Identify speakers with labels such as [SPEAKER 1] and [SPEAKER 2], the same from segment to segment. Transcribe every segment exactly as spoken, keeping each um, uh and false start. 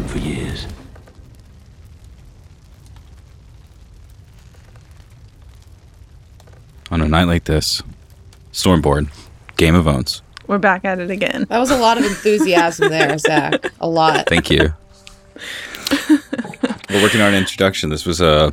[SPEAKER 1] for years.
[SPEAKER 2] On a night like this, Stormborn, Game of Thrones.
[SPEAKER 3] We're back at it again.
[SPEAKER 4] That was a lot of enthusiasm there, Zach. A lot.
[SPEAKER 2] Thank you. We're working on an introduction. This was a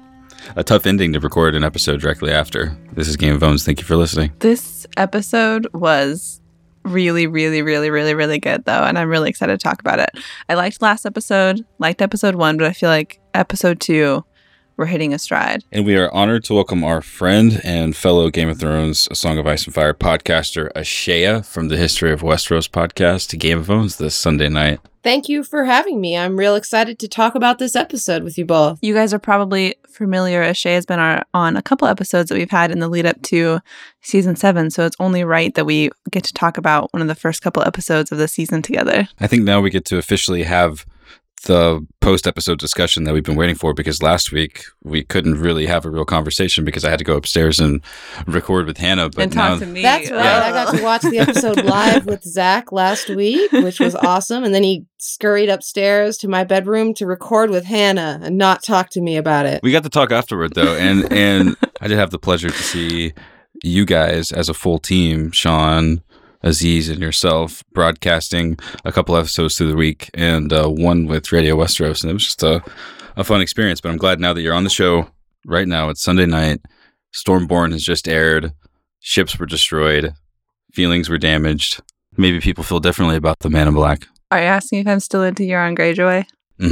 [SPEAKER 2] a tough ending to record an episode directly after. This is Game of Thrones. Thank you for listening.
[SPEAKER 3] This episode was really, really, really, really, really good, though, and I'm really excited to talk about it. I liked last episode, liked episode one, but I feel like episode two, we're hitting a stride.
[SPEAKER 2] And we are honored to welcome our friend and fellow Game of Thrones, A Song of Ice and Fire podcaster, Ashaya from the History of Westeros podcast to Game of Thrones this Sunday night.
[SPEAKER 4] Thank you for having me. I'm real excited to talk about this episode with you both.
[SPEAKER 3] You guys are probably familiar. Ashaya has been our, on a couple episodes that we've had in the lead up to season seven, so it's only right that we get to talk about one of the first couple episodes of the season together.
[SPEAKER 2] I think now we get to officially have the post-episode discussion that we've been waiting for, because last week we couldn't really have a real conversation because I had to go upstairs and record with Hannah. But
[SPEAKER 3] and talk
[SPEAKER 2] now,
[SPEAKER 3] to me.
[SPEAKER 4] That's right.
[SPEAKER 2] Yeah.
[SPEAKER 4] I got to watch the episode live with Zach last week, which was awesome. And then he scurried upstairs to my bedroom to record with Hannah and not talk to me about it.
[SPEAKER 2] We got to talk afterward, though, and and I did have the pleasure to see you guys as a full team, Sean, Aziz, and yourself, broadcasting a couple episodes through the week, and uh, one with Radio Westeros, and it was just a, a fun experience. But I'm glad now that you're on the show right now. It's Sunday night. Stormborn has just aired. Ships were destroyed. Feelings were damaged. Maybe people feel differently about the Man in Black.
[SPEAKER 3] Are you asking if I'm still into Euron Greyjoy?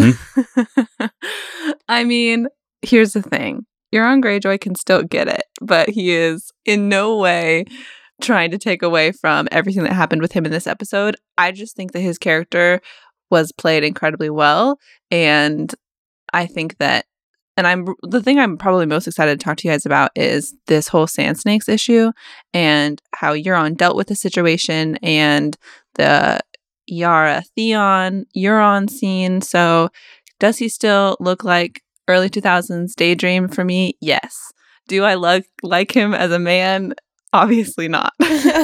[SPEAKER 2] Mm-hmm.
[SPEAKER 3] I mean, here's the thing. Euron Greyjoy can still get it, but he is in no way trying to take away from everything that happened with him in this episode. I just think that his character was played incredibly well, and I think that, and I'm the thing I'm probably most excited to talk to you guys about is this whole Sand Snakes issue and how Euron dealt with the situation and the Yara Theon Euron scene. So does he still look like early two thousands Daydream for me? Yes. Do I like like him as a man? Obviously not.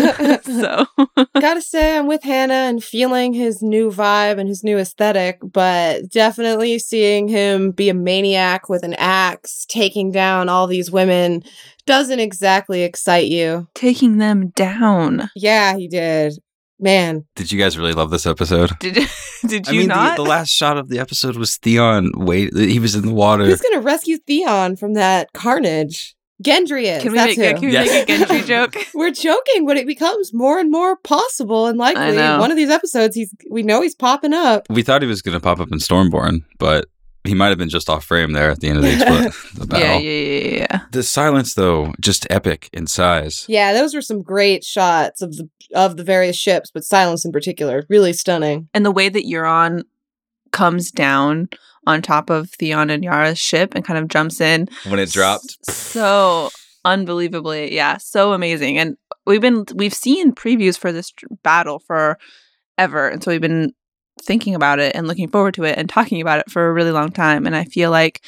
[SPEAKER 3] So
[SPEAKER 4] Gotta say, I'm with Hannah and feeling his new vibe and his new aesthetic, but definitely seeing him be a maniac with an axe, taking down all these women, doesn't exactly excite you.
[SPEAKER 3] taking them down.
[SPEAKER 4] Yeah, he did. Man.
[SPEAKER 2] Did you guys really love this episode?
[SPEAKER 3] Did did you
[SPEAKER 2] I mean,
[SPEAKER 3] not?
[SPEAKER 2] The, the last shot of the episode was Theon. Wait, he was in the water.
[SPEAKER 4] Who's gonna rescue Theon from that carnage? Gendry is.
[SPEAKER 3] Can we,
[SPEAKER 4] That's
[SPEAKER 3] make,
[SPEAKER 4] who.
[SPEAKER 3] can we
[SPEAKER 2] Yes.
[SPEAKER 3] make a Gendry joke?
[SPEAKER 4] We're joking, but it becomes more and more possible and
[SPEAKER 3] I
[SPEAKER 4] likely.
[SPEAKER 3] know.
[SPEAKER 4] One of these episodes, he's we know he's popping up.
[SPEAKER 2] We thought he was going to pop up in Stormborn, but he might have been just off frame there at the end of the, expl- the battle.
[SPEAKER 3] Yeah, yeah, yeah, yeah, yeah.
[SPEAKER 2] The silence, though, just epic in size.
[SPEAKER 4] Yeah, those were some great shots of the of the various ships, but Silence in particular, really stunning.
[SPEAKER 3] And the way that Euron comes down on top of Theon and Yara's ship and kind of jumps in.
[SPEAKER 2] When it dropped.
[SPEAKER 3] S- so unbelievably, yeah, so amazing. And we've been we've seen previews for this tr- battle forever, and so we've been thinking about it and looking forward to it and talking about it for a really long time. And I feel like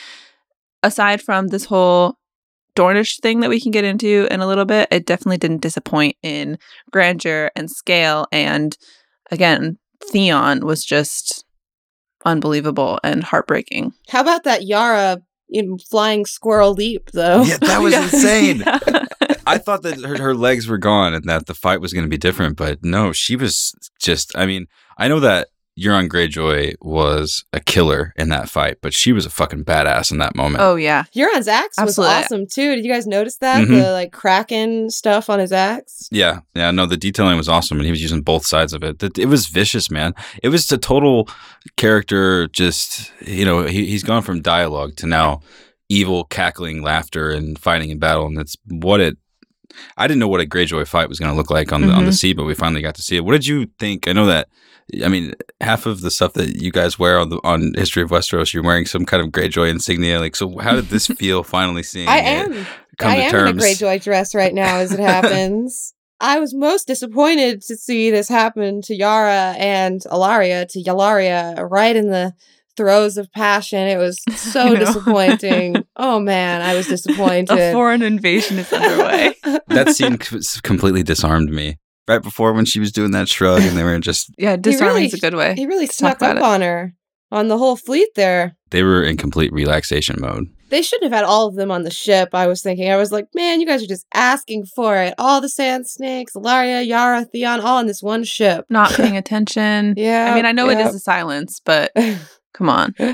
[SPEAKER 3] aside from this whole Dornish thing that we can get into in a little bit, it definitely didn't disappoint in grandeur and scale. And again, Theon was just unbelievable and heartbreaking.
[SPEAKER 4] How about that Yara you know, flying squirrel leap, though?
[SPEAKER 2] Yeah, that was
[SPEAKER 3] Yeah.
[SPEAKER 2] insane.
[SPEAKER 3] Yeah.
[SPEAKER 2] I thought that her, her legs were gone and that the fight was going to be different, but no, she was just, I mean, I know that Euron Greyjoy was a killer in that fight, but she was a fucking badass in that moment.
[SPEAKER 3] Oh, yeah.
[SPEAKER 4] Euron's axe
[SPEAKER 3] Absolutely.
[SPEAKER 4] was awesome, too. Did you guys notice that?
[SPEAKER 2] Mhm.
[SPEAKER 4] The, like, Kraken stuff on his axe?
[SPEAKER 2] Yeah, yeah, no, the detailing was awesome, and he was using both sides of it. It, it was vicious, man. It was a total character, just, you know, he, he's gone from dialogue to now evil, cackling laughter and fighting in battle, and it's what it, I didn't know what a Greyjoy fight was going to look like on the, on the
[SPEAKER 3] Mhm.
[SPEAKER 2] sea, but we finally got to see it. What did you think? I know that, I mean, half of the stuff that you guys wear on the on History of Westeros, you're wearing some kind of Greyjoy insignia. Like, so how did this feel finally seeing
[SPEAKER 4] I
[SPEAKER 2] it
[SPEAKER 4] am.
[SPEAKER 2] come
[SPEAKER 4] I
[SPEAKER 2] to
[SPEAKER 4] am
[SPEAKER 2] terms?
[SPEAKER 4] in a Greyjoy dress right now as it happens. I was most disappointed to see this happen to Yara and Alaria, to Yalaria, right in the throes of passion. It was so
[SPEAKER 3] I know.
[SPEAKER 4] disappointing. Oh, man, I was disappointed.
[SPEAKER 3] A foreign invasion is underway.
[SPEAKER 2] That scene c- completely disarmed me. Right before when she was doing that shrug and they were just,
[SPEAKER 3] Yeah, disarming
[SPEAKER 4] really-
[SPEAKER 3] is a good way.
[SPEAKER 4] He really
[SPEAKER 3] to talk
[SPEAKER 4] snuck
[SPEAKER 3] about
[SPEAKER 4] up
[SPEAKER 3] it.
[SPEAKER 4] on her. on the whole fleet there.
[SPEAKER 2] They were in complete relaxation mode.
[SPEAKER 4] They shouldn't have had all of them on the ship, I was thinking. I was like, man, you guys are just asking for it. All the Sand Snakes, Ilaria, Yara, Theon, all on this one ship.
[SPEAKER 3] Not paying attention.
[SPEAKER 4] Yeah.
[SPEAKER 3] I mean, I know
[SPEAKER 4] yeah.
[SPEAKER 3] it is a silence, but come on.
[SPEAKER 2] I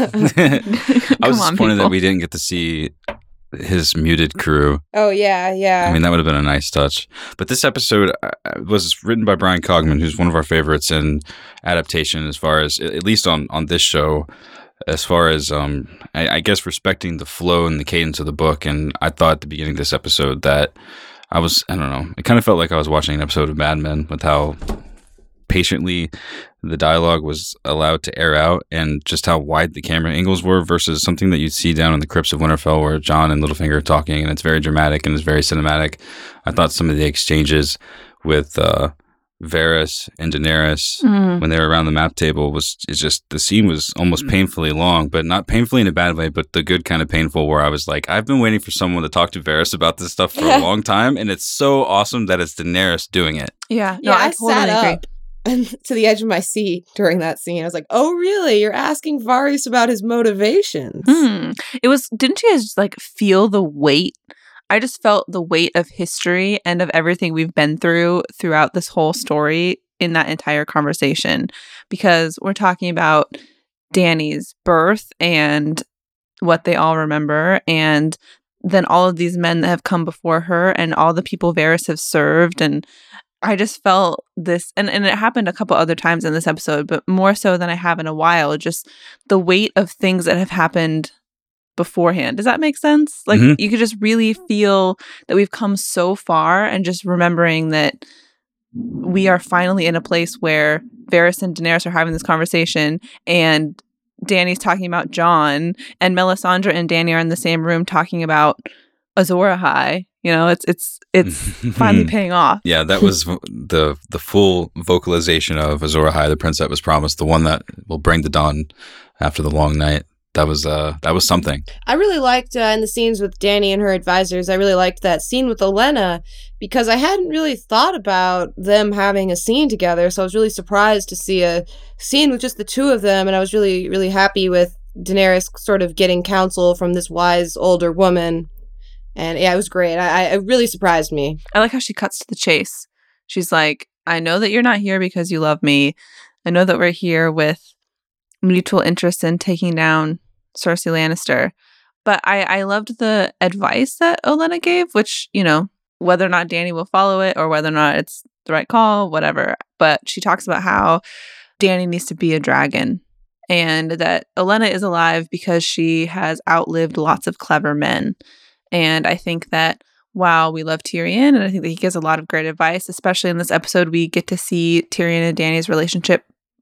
[SPEAKER 3] Come
[SPEAKER 2] was
[SPEAKER 3] on,
[SPEAKER 2] disappointed that
[SPEAKER 3] people.
[SPEAKER 2] we didn't get to see his muted crew.
[SPEAKER 4] Oh, yeah, yeah.
[SPEAKER 2] I mean, that would have been a nice touch. But this episode uh, was written by Brian Cogman, who's one of our favorites in adaptation as far as, at least on, on this show, as far as, um, I, I guess, respecting the flow and the cadence of the book. And I thought at the beginning of this episode that I was, I don't know, it kind of felt like I was watching an episode of Mad Men with how patiently the dialogue was allowed to air out and just how wide the camera angles were versus something that you'd see down in the Crypts of Winterfell where Jon and Littlefinger are talking and it's very dramatic and it's very cinematic. I thought some of the exchanges with uh, Varys and Daenerys
[SPEAKER 3] Mm.
[SPEAKER 2] when they were around the map table was it's just the scene was almost painfully long, but not painfully in a bad way, but the good kind of painful where I was like, I've been waiting for someone to talk to Varys about this stuff for a long time, and it's so awesome that it's Daenerys doing it.
[SPEAKER 3] Yeah, no,
[SPEAKER 4] yeah,
[SPEAKER 3] I,
[SPEAKER 4] I,
[SPEAKER 3] totally
[SPEAKER 4] sat
[SPEAKER 3] agree.
[SPEAKER 4] up to the edge of my seat during that scene. I was like, oh, really? You're asking Varys about his motivations?
[SPEAKER 3] Hmm. It was, didn't you guys like feel the weight? I just felt the weight of history and of everything we've been through throughout this whole story in that entire conversation, because we're talking about Dany's birth and what they all remember, and then all of these men that have come before her and all the people Varys have served. And I just felt this, and, and it happened a couple other times in this episode, but more so than I have in a while, just the weight of things that have happened beforehand. Does that make sense? Like,
[SPEAKER 2] Mhm.
[SPEAKER 3] you could just really feel that we've come so far, and just remembering that we are finally in a place where Varys and Daenerys are having this conversation, and Dany's talking about Jon, and Melisandre and Dany are in the same room talking about Azor Ahai. You know, it's it's it's finally paying off.
[SPEAKER 2] Yeah, that was vo- the the full vocalization of Azor Ahai, the prince that was promised, the one that will bring the dawn after the long night. That was uh that was something.
[SPEAKER 4] I really liked uh, in the scenes with Dany and her advisors, I really liked that scene with Olenna because I hadn't really thought about them having a scene together. So I was really surprised to see a scene with just the two of them. And I was really, really happy with Daenerys sort of getting counsel from this wise older woman. And yeah, it was great. I, I it really surprised me.
[SPEAKER 3] I like how she cuts to the chase. She's like, I know that you're not here because you love me. I know that we're here with mutual interest in taking down Cersei Lannister. But I, I loved the advice that Olenna gave, which, you know, whether or not Dany will follow it or whether or not it's the right call, whatever. But she talks about how Dany needs to be a dragon and that Olenna is alive because she has outlived lots of clever men. And I think that while we love Tyrion, and I think that he gives a lot of great advice, especially in this episode, we get to see Tyrion and Dany's relationship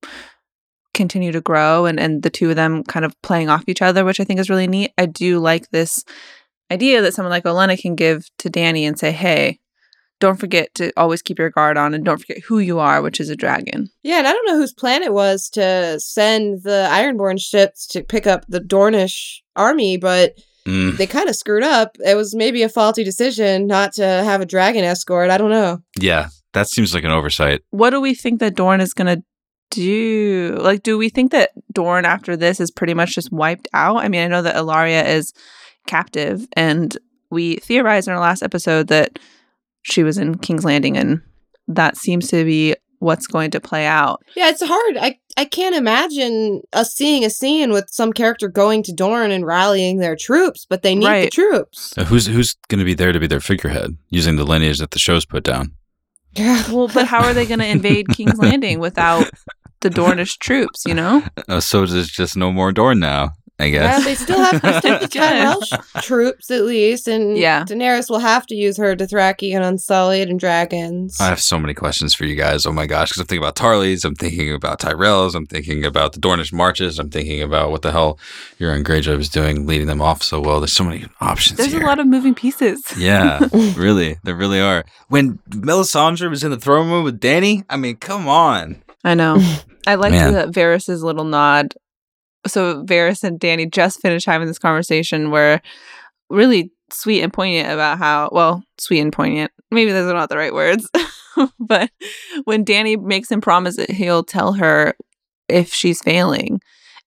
[SPEAKER 3] continue to grow and, and the two of them kind of playing off each other, which I think is really neat. I do like this idea that someone like Olenna can give to Dany and say, hey, don't forget to always keep your guard on and don't forget who you are, which is a dragon.
[SPEAKER 4] Yeah, and I don't know whose plan it was to send the Ironborn ships to pick up the Dornish army, but
[SPEAKER 2] Mm.
[SPEAKER 4] they kind of screwed up. It was maybe a faulty decision not to have a dragon escort. I don't know.
[SPEAKER 2] Yeah, that seems like an oversight.
[SPEAKER 3] What do we think that Dorne is going to do? Like, do we think that Dorne after this is pretty much just wiped out? I mean, I know that Ilaria is captive, and we theorized in our last episode that she was in King's Landing, and that seems to be what's going to play out.
[SPEAKER 4] Yeah, it's hard. I, I can't imagine us seeing a scene with some character going to Dorne and rallying their troops, but they need
[SPEAKER 3] Right.
[SPEAKER 4] the troops.
[SPEAKER 2] Uh, who's who's going to be there to be their figurehead using the lineage that the show's put down?
[SPEAKER 3] Well, but how are they going to invade King's Landing without the Dornish troops, you know?
[SPEAKER 2] Uh, so there's just no more Dorne now, I
[SPEAKER 4] Yeah,
[SPEAKER 2] guess.
[SPEAKER 4] they still have they still have the
[SPEAKER 3] Good.
[SPEAKER 4] Tyrell troops at least, and
[SPEAKER 3] Yeah.
[SPEAKER 4] Daenerys will have to use her Dothraki and Unsullied and dragons.
[SPEAKER 2] I have so many questions for you guys. Oh my gosh, because I'm thinking about Tarleys, I'm thinking about Tyrells, I'm thinking about the Dornish marches, I'm thinking about what the hell Euron Greyjoy was doing, leading them off so well. There's so many options
[SPEAKER 3] There's
[SPEAKER 2] here.
[SPEAKER 3] a lot of moving pieces.
[SPEAKER 2] Yeah, really, there really are. When Melisandre was in the throne room with Dany, I mean, come on.
[SPEAKER 3] I know. I like
[SPEAKER 2] Man.
[SPEAKER 3] the Varys' little nod. So Varys and Dany just finished having this conversation where really sweet and poignant about how, well, sweet and poignant. Maybe those are not the right words. But when Dany makes him promise that he'll tell her if she's failing.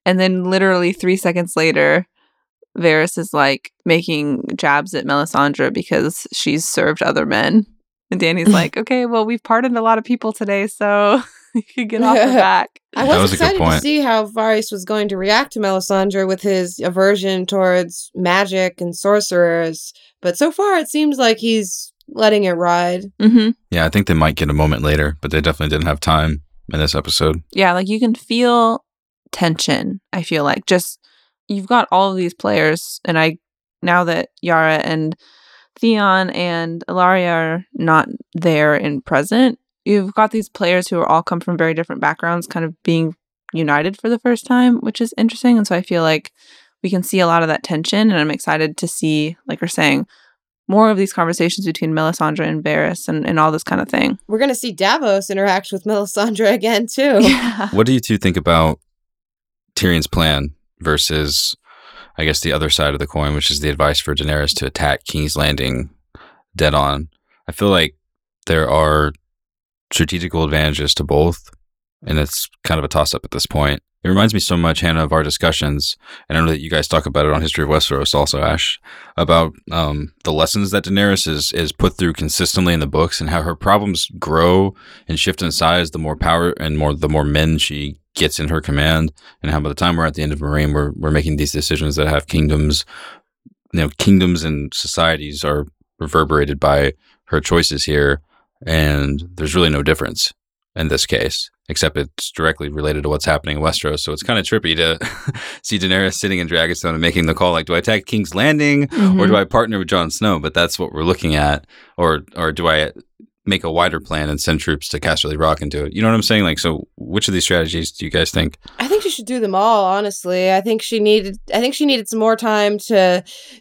[SPEAKER 3] And then literally three seconds later, Varys is like making jabs at Melisandre because she's served other men. And Dany's like, okay, well, we've pardoned a lot of people today, so you can get off her back.
[SPEAKER 4] I
[SPEAKER 2] That
[SPEAKER 4] was,
[SPEAKER 2] was a good
[SPEAKER 4] excited to
[SPEAKER 2] point.
[SPEAKER 4] see how Varys was going to react to Melisandre with his aversion towards magic and sorcerers. But so far, it seems like he's letting it ride.
[SPEAKER 3] Mm-hmm.
[SPEAKER 2] Yeah, I think they might get a moment later, but they definitely didn't have time in this episode.
[SPEAKER 3] Yeah, like you can feel tension, I feel like. Just, you've got all of these players, and I, now that Yara and Theon and Ilaria are not there and present, you've got these players who are all come from very different backgrounds kind of being united for the first time, which is interesting. And so I feel like we can see a lot of that tension, and I'm excited to see, like we're saying, more of these conversations between Melisandre and Varys and, and all this kind of thing.
[SPEAKER 4] We're going to see Davos interact with Melisandre again, too.
[SPEAKER 3] Yeah.
[SPEAKER 2] What do you two think about Tyrion's plan versus, I guess, the other side of the coin, which is the advice for Daenerys to attack King's Landing dead on? I feel like there are strategical advantages to both, and it's kind of a toss-up at this point. It reminds me so much, Hannah, of our discussions, and I know that you guys talk about it on History of Westeros also, Ash, about um, the lessons that Daenerys is, is put through consistently in the books, and how her problems grow and shift in size the more power and more the more men she gets in her command, and how by the time we're at the end of Meereen, we're, we're making these decisions that have kingdoms, you know, kingdoms and societies are reverberated by her choices here, and there's really no difference in this case, except it's directly related to what's happening in Westeros. So it's kind of trippy to see Daenerys sitting in Dragonstone and making the call, like, do I attack King's Landing
[SPEAKER 3] Mhm.
[SPEAKER 2] or do I partner with Jon Snow? But that's what we're looking at. Or or do I make a wider plan and send troops to Casterly Rock and do it? You know what I'm saying? Like, so which of these strategies do you guys think?
[SPEAKER 4] I think she should do them all, honestly. I think she needed I think she needed some more time to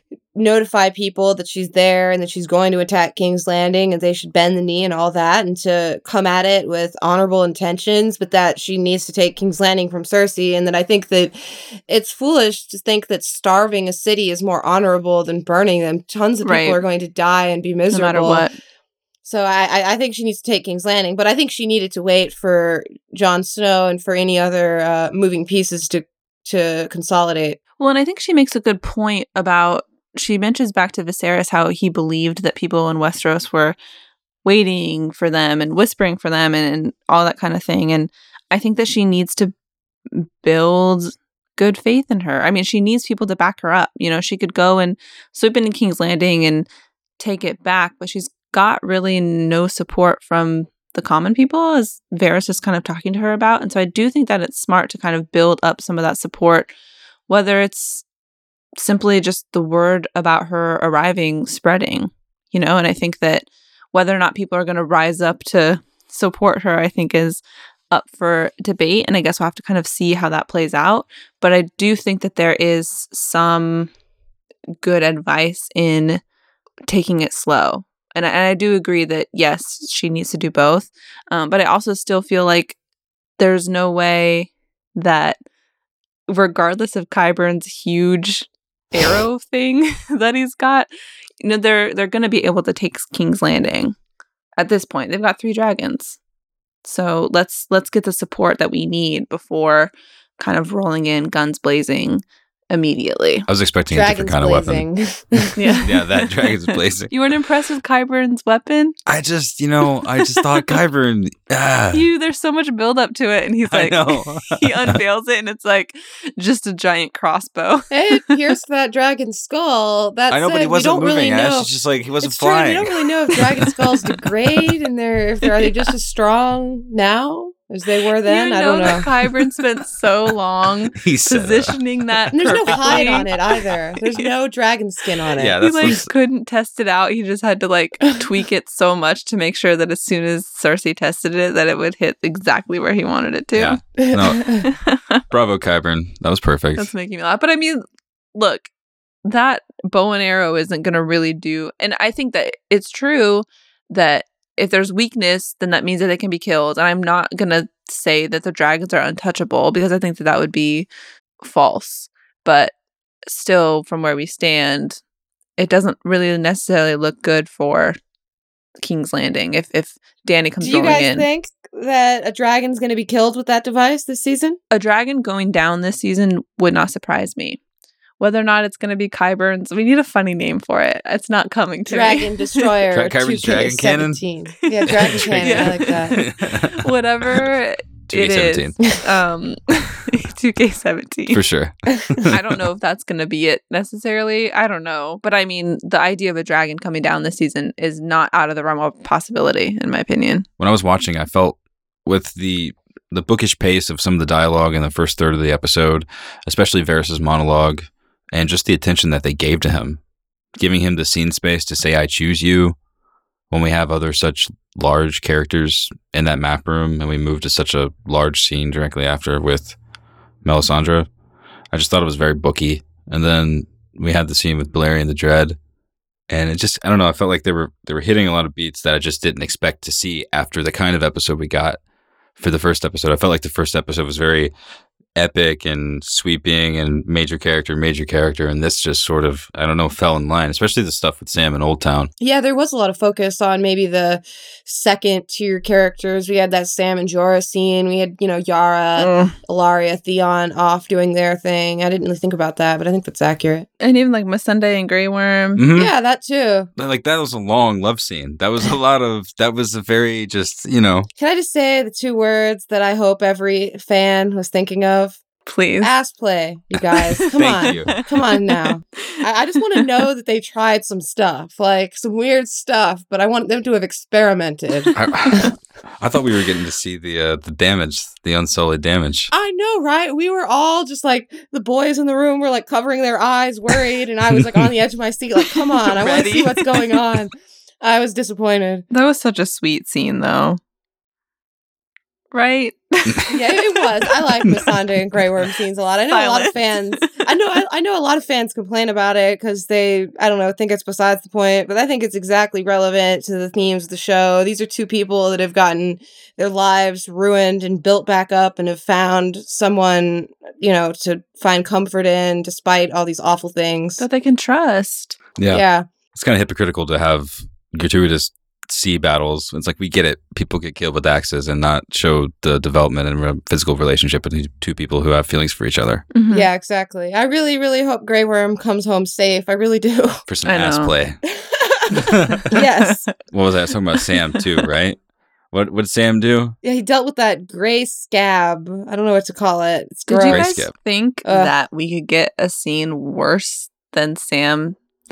[SPEAKER 4] notify people that she's there and that she's going to attack King's Landing and they should bend the knee and all that, and to come at it with honorable intentions, but that she needs to take King's Landing from Cersei. And that I think that it's foolish to think that starving a city is more honorable than burning them. Tons of people
[SPEAKER 3] Right.
[SPEAKER 4] are going to die and be
[SPEAKER 3] No
[SPEAKER 4] miserable.
[SPEAKER 3] matter what.
[SPEAKER 4] So I, I- I think she needs to take King's Landing, but I think she needed to wait for Jon Snow and for any other uh, moving pieces to to consolidate.
[SPEAKER 3] Well, and I think she makes a good point about, she mentions back to Viserys how he believed that people in Westeros were waiting for them and whispering for them and, and all that kind of thing. And I think that she needs to build good faith in her. I mean, she needs people to back her up. You know, she could go and swoop into King's Landing and take it back, but she's got really no support from the common people, as Varys is kind of talking to her about. And so I do think that it's smart to kind of build up some of that support, whether it's simply just the word about her arriving spreading, you know. And I think that whether or not people are going to rise up to support her, I think is up for debate. And I guess we'll have to kind of see how that plays out. But I do think that there is some good advice in taking it slow. And I, and I do agree that, yes, she needs to do both. Um, but I also still feel like there's no way that, regardless of Qyburn's huge arrow thing that he's got, you know, they're they're going to be able to take King's Landing at this point. They've got three dragons. So let's let's get the support that we need before kind of rolling in guns blazing immediately.
[SPEAKER 2] I was expecting a different
[SPEAKER 4] Dragons
[SPEAKER 2] kind of weapon.
[SPEAKER 4] blazing.
[SPEAKER 3] Yeah.
[SPEAKER 2] Yeah, that dragon's blazing.
[SPEAKER 3] You weren't impressed with Qyburn's weapon?
[SPEAKER 2] I just, you know, I just thought Qyburn, ah,
[SPEAKER 3] You, there's so much build up to it, and he's
[SPEAKER 2] I
[SPEAKER 3] like,
[SPEAKER 2] know.
[SPEAKER 3] he unveils it, and it's like just a giant crossbow.
[SPEAKER 4] It pierced that dragon's skull. That
[SPEAKER 2] I know,
[SPEAKER 4] said,
[SPEAKER 2] but he
[SPEAKER 4] we
[SPEAKER 2] wasn't
[SPEAKER 4] don't
[SPEAKER 2] moving,
[SPEAKER 4] really
[SPEAKER 2] Ash.
[SPEAKER 4] know.
[SPEAKER 2] It's just like he wasn't
[SPEAKER 4] It's true.
[SPEAKER 2] flying.
[SPEAKER 4] We don't really know if dragon skulls degrade and they're if they're are they just as strong now as they were then.
[SPEAKER 3] You
[SPEAKER 4] I don't know.
[SPEAKER 3] that Qyburn spent so long
[SPEAKER 2] He said that.
[SPEAKER 3] positioning that.
[SPEAKER 4] And there's no hide
[SPEAKER 3] perfectly.
[SPEAKER 4] on it either. There's
[SPEAKER 3] Yeah.
[SPEAKER 4] no dragon skin on it.
[SPEAKER 2] Yeah,
[SPEAKER 3] He
[SPEAKER 2] that's
[SPEAKER 3] like
[SPEAKER 2] the-
[SPEAKER 3] couldn't test it out. He just had to like tweak it so much to make sure that as soon as Cersei tested it, that it would hit exactly where he wanted it to.
[SPEAKER 2] Yeah. No. Bravo, Qyburn. That was perfect.
[SPEAKER 3] That's making me laugh. But I mean, look, that bow and arrow isn't going to really do. And I think that it's true that if there's weakness, then that means that they can be killed. And I'm not going to say that the dragons are untouchable, because I think that that would be false. But still, from where we stand, it doesn't really necessarily look good for King's Landing if if Dany comes
[SPEAKER 4] Do you
[SPEAKER 3] rolling
[SPEAKER 4] guys
[SPEAKER 3] in.
[SPEAKER 4] think that a dragon's going to be killed with that device this season?
[SPEAKER 3] A dragon going down this season would not surprise me. Whether or not it's going to be Qyburns, we need a funny name for it. It's not coming to
[SPEAKER 4] Dragon
[SPEAKER 3] me.
[SPEAKER 4] Destroyer.
[SPEAKER 2] Dra- Qyburn's Dragon Cannon?
[SPEAKER 4] Yeah, Dragon Cannon.
[SPEAKER 3] Yeah.
[SPEAKER 4] I like that.
[SPEAKER 3] Whatever
[SPEAKER 2] two K seventeen.
[SPEAKER 3] it is. Um, two K seventeen.
[SPEAKER 2] For sure.
[SPEAKER 3] I don't know if that's going to be it necessarily. I don't know. But I mean, the idea of a dragon coming down this season is not out of the realm of possibility, in my opinion.
[SPEAKER 2] When I was watching, I felt with the the bookish pace of some of the dialogue in the first third of the episode, especially Varys' monologue, and just the attention that they gave to him, giving him the scene space to say, I choose you, when we have other such large characters in that map room, and we move to such a large scene directly after with Melisandre. I just thought it was very booky. And then we had the scene with Balerion the Dread, and it just, I don't know, I felt like they were they were hitting a lot of beats that I just didn't expect to see after the kind of episode we got for the first episode. I felt like the first episode was very epic and sweeping and major character, major character. And this just sort of, I don't know, fell in line, especially the stuff with Sam in Old Town.
[SPEAKER 4] Yeah, there was a lot of focus on maybe the second tier characters. We had that Sam and Jorah scene. We had, you know, Yara, Ilaria, Theon off doing their thing. I didn't really think about that, but I think that's accurate.
[SPEAKER 3] And even like Missandei and Grey Worm.
[SPEAKER 2] Mm-hmm.
[SPEAKER 4] Yeah, that too.
[SPEAKER 2] Like, that was a long love scene. That was a lot of, that was a very just, you know.
[SPEAKER 4] Can I just say the two words that I hope every fan was thinking of?
[SPEAKER 3] Please.
[SPEAKER 4] Ass play, you guys. Come
[SPEAKER 2] Thank
[SPEAKER 4] on.
[SPEAKER 2] you.
[SPEAKER 4] Come on now. I, I just want to know that they tried some stuff, like some weird stuff, but I want them to have experimented.
[SPEAKER 2] I, I thought we were getting to see the uh, the damage, the unsullied damage.
[SPEAKER 4] I know, right? We were all just like, the boys in the room were like covering their eyes, worried, and I was like on the edge of my seat, like, come on, I want to
[SPEAKER 3] Ready?
[SPEAKER 4] see what's going on. I was disappointed.
[SPEAKER 3] That was such a sweet scene, though. Right?
[SPEAKER 4] Yeah, it was. I like Missandei and Grey Worm scenes a lot. I know a lot of fans. I know. I, I know a lot of fans complain about it because they, I don't know, think it's besides the point. But I think it's exactly relevant to the themes of the show. These are two people that have gotten their lives ruined and built back up, and have found someone, you know, to find comfort in despite all these awful things.
[SPEAKER 3] That they can trust.
[SPEAKER 2] Yeah.
[SPEAKER 4] Yeah.
[SPEAKER 2] It's kind of hypocritical to have gratuitous sea battles. It's like, we get it. People get killed with axes, and not show the development and re- physical relationship between two people who have feelings for each other.
[SPEAKER 3] Mhm.
[SPEAKER 4] Yeah, exactly. I really, really hope Grey Worm comes home safe. I really do.
[SPEAKER 2] For some
[SPEAKER 3] I
[SPEAKER 2] ass
[SPEAKER 3] know.
[SPEAKER 2] play.
[SPEAKER 4] Yes.
[SPEAKER 2] What was that? I was talking about Sam too, right? What what did Sam do?
[SPEAKER 4] Yeah, he dealt with that gray scab. I don't know what to call it. It's
[SPEAKER 3] Did
[SPEAKER 4] gross.
[SPEAKER 3] you
[SPEAKER 2] Gray
[SPEAKER 3] guys
[SPEAKER 2] skip.
[SPEAKER 3] think
[SPEAKER 4] Ugh.
[SPEAKER 3] that we could get a scene worse than Sam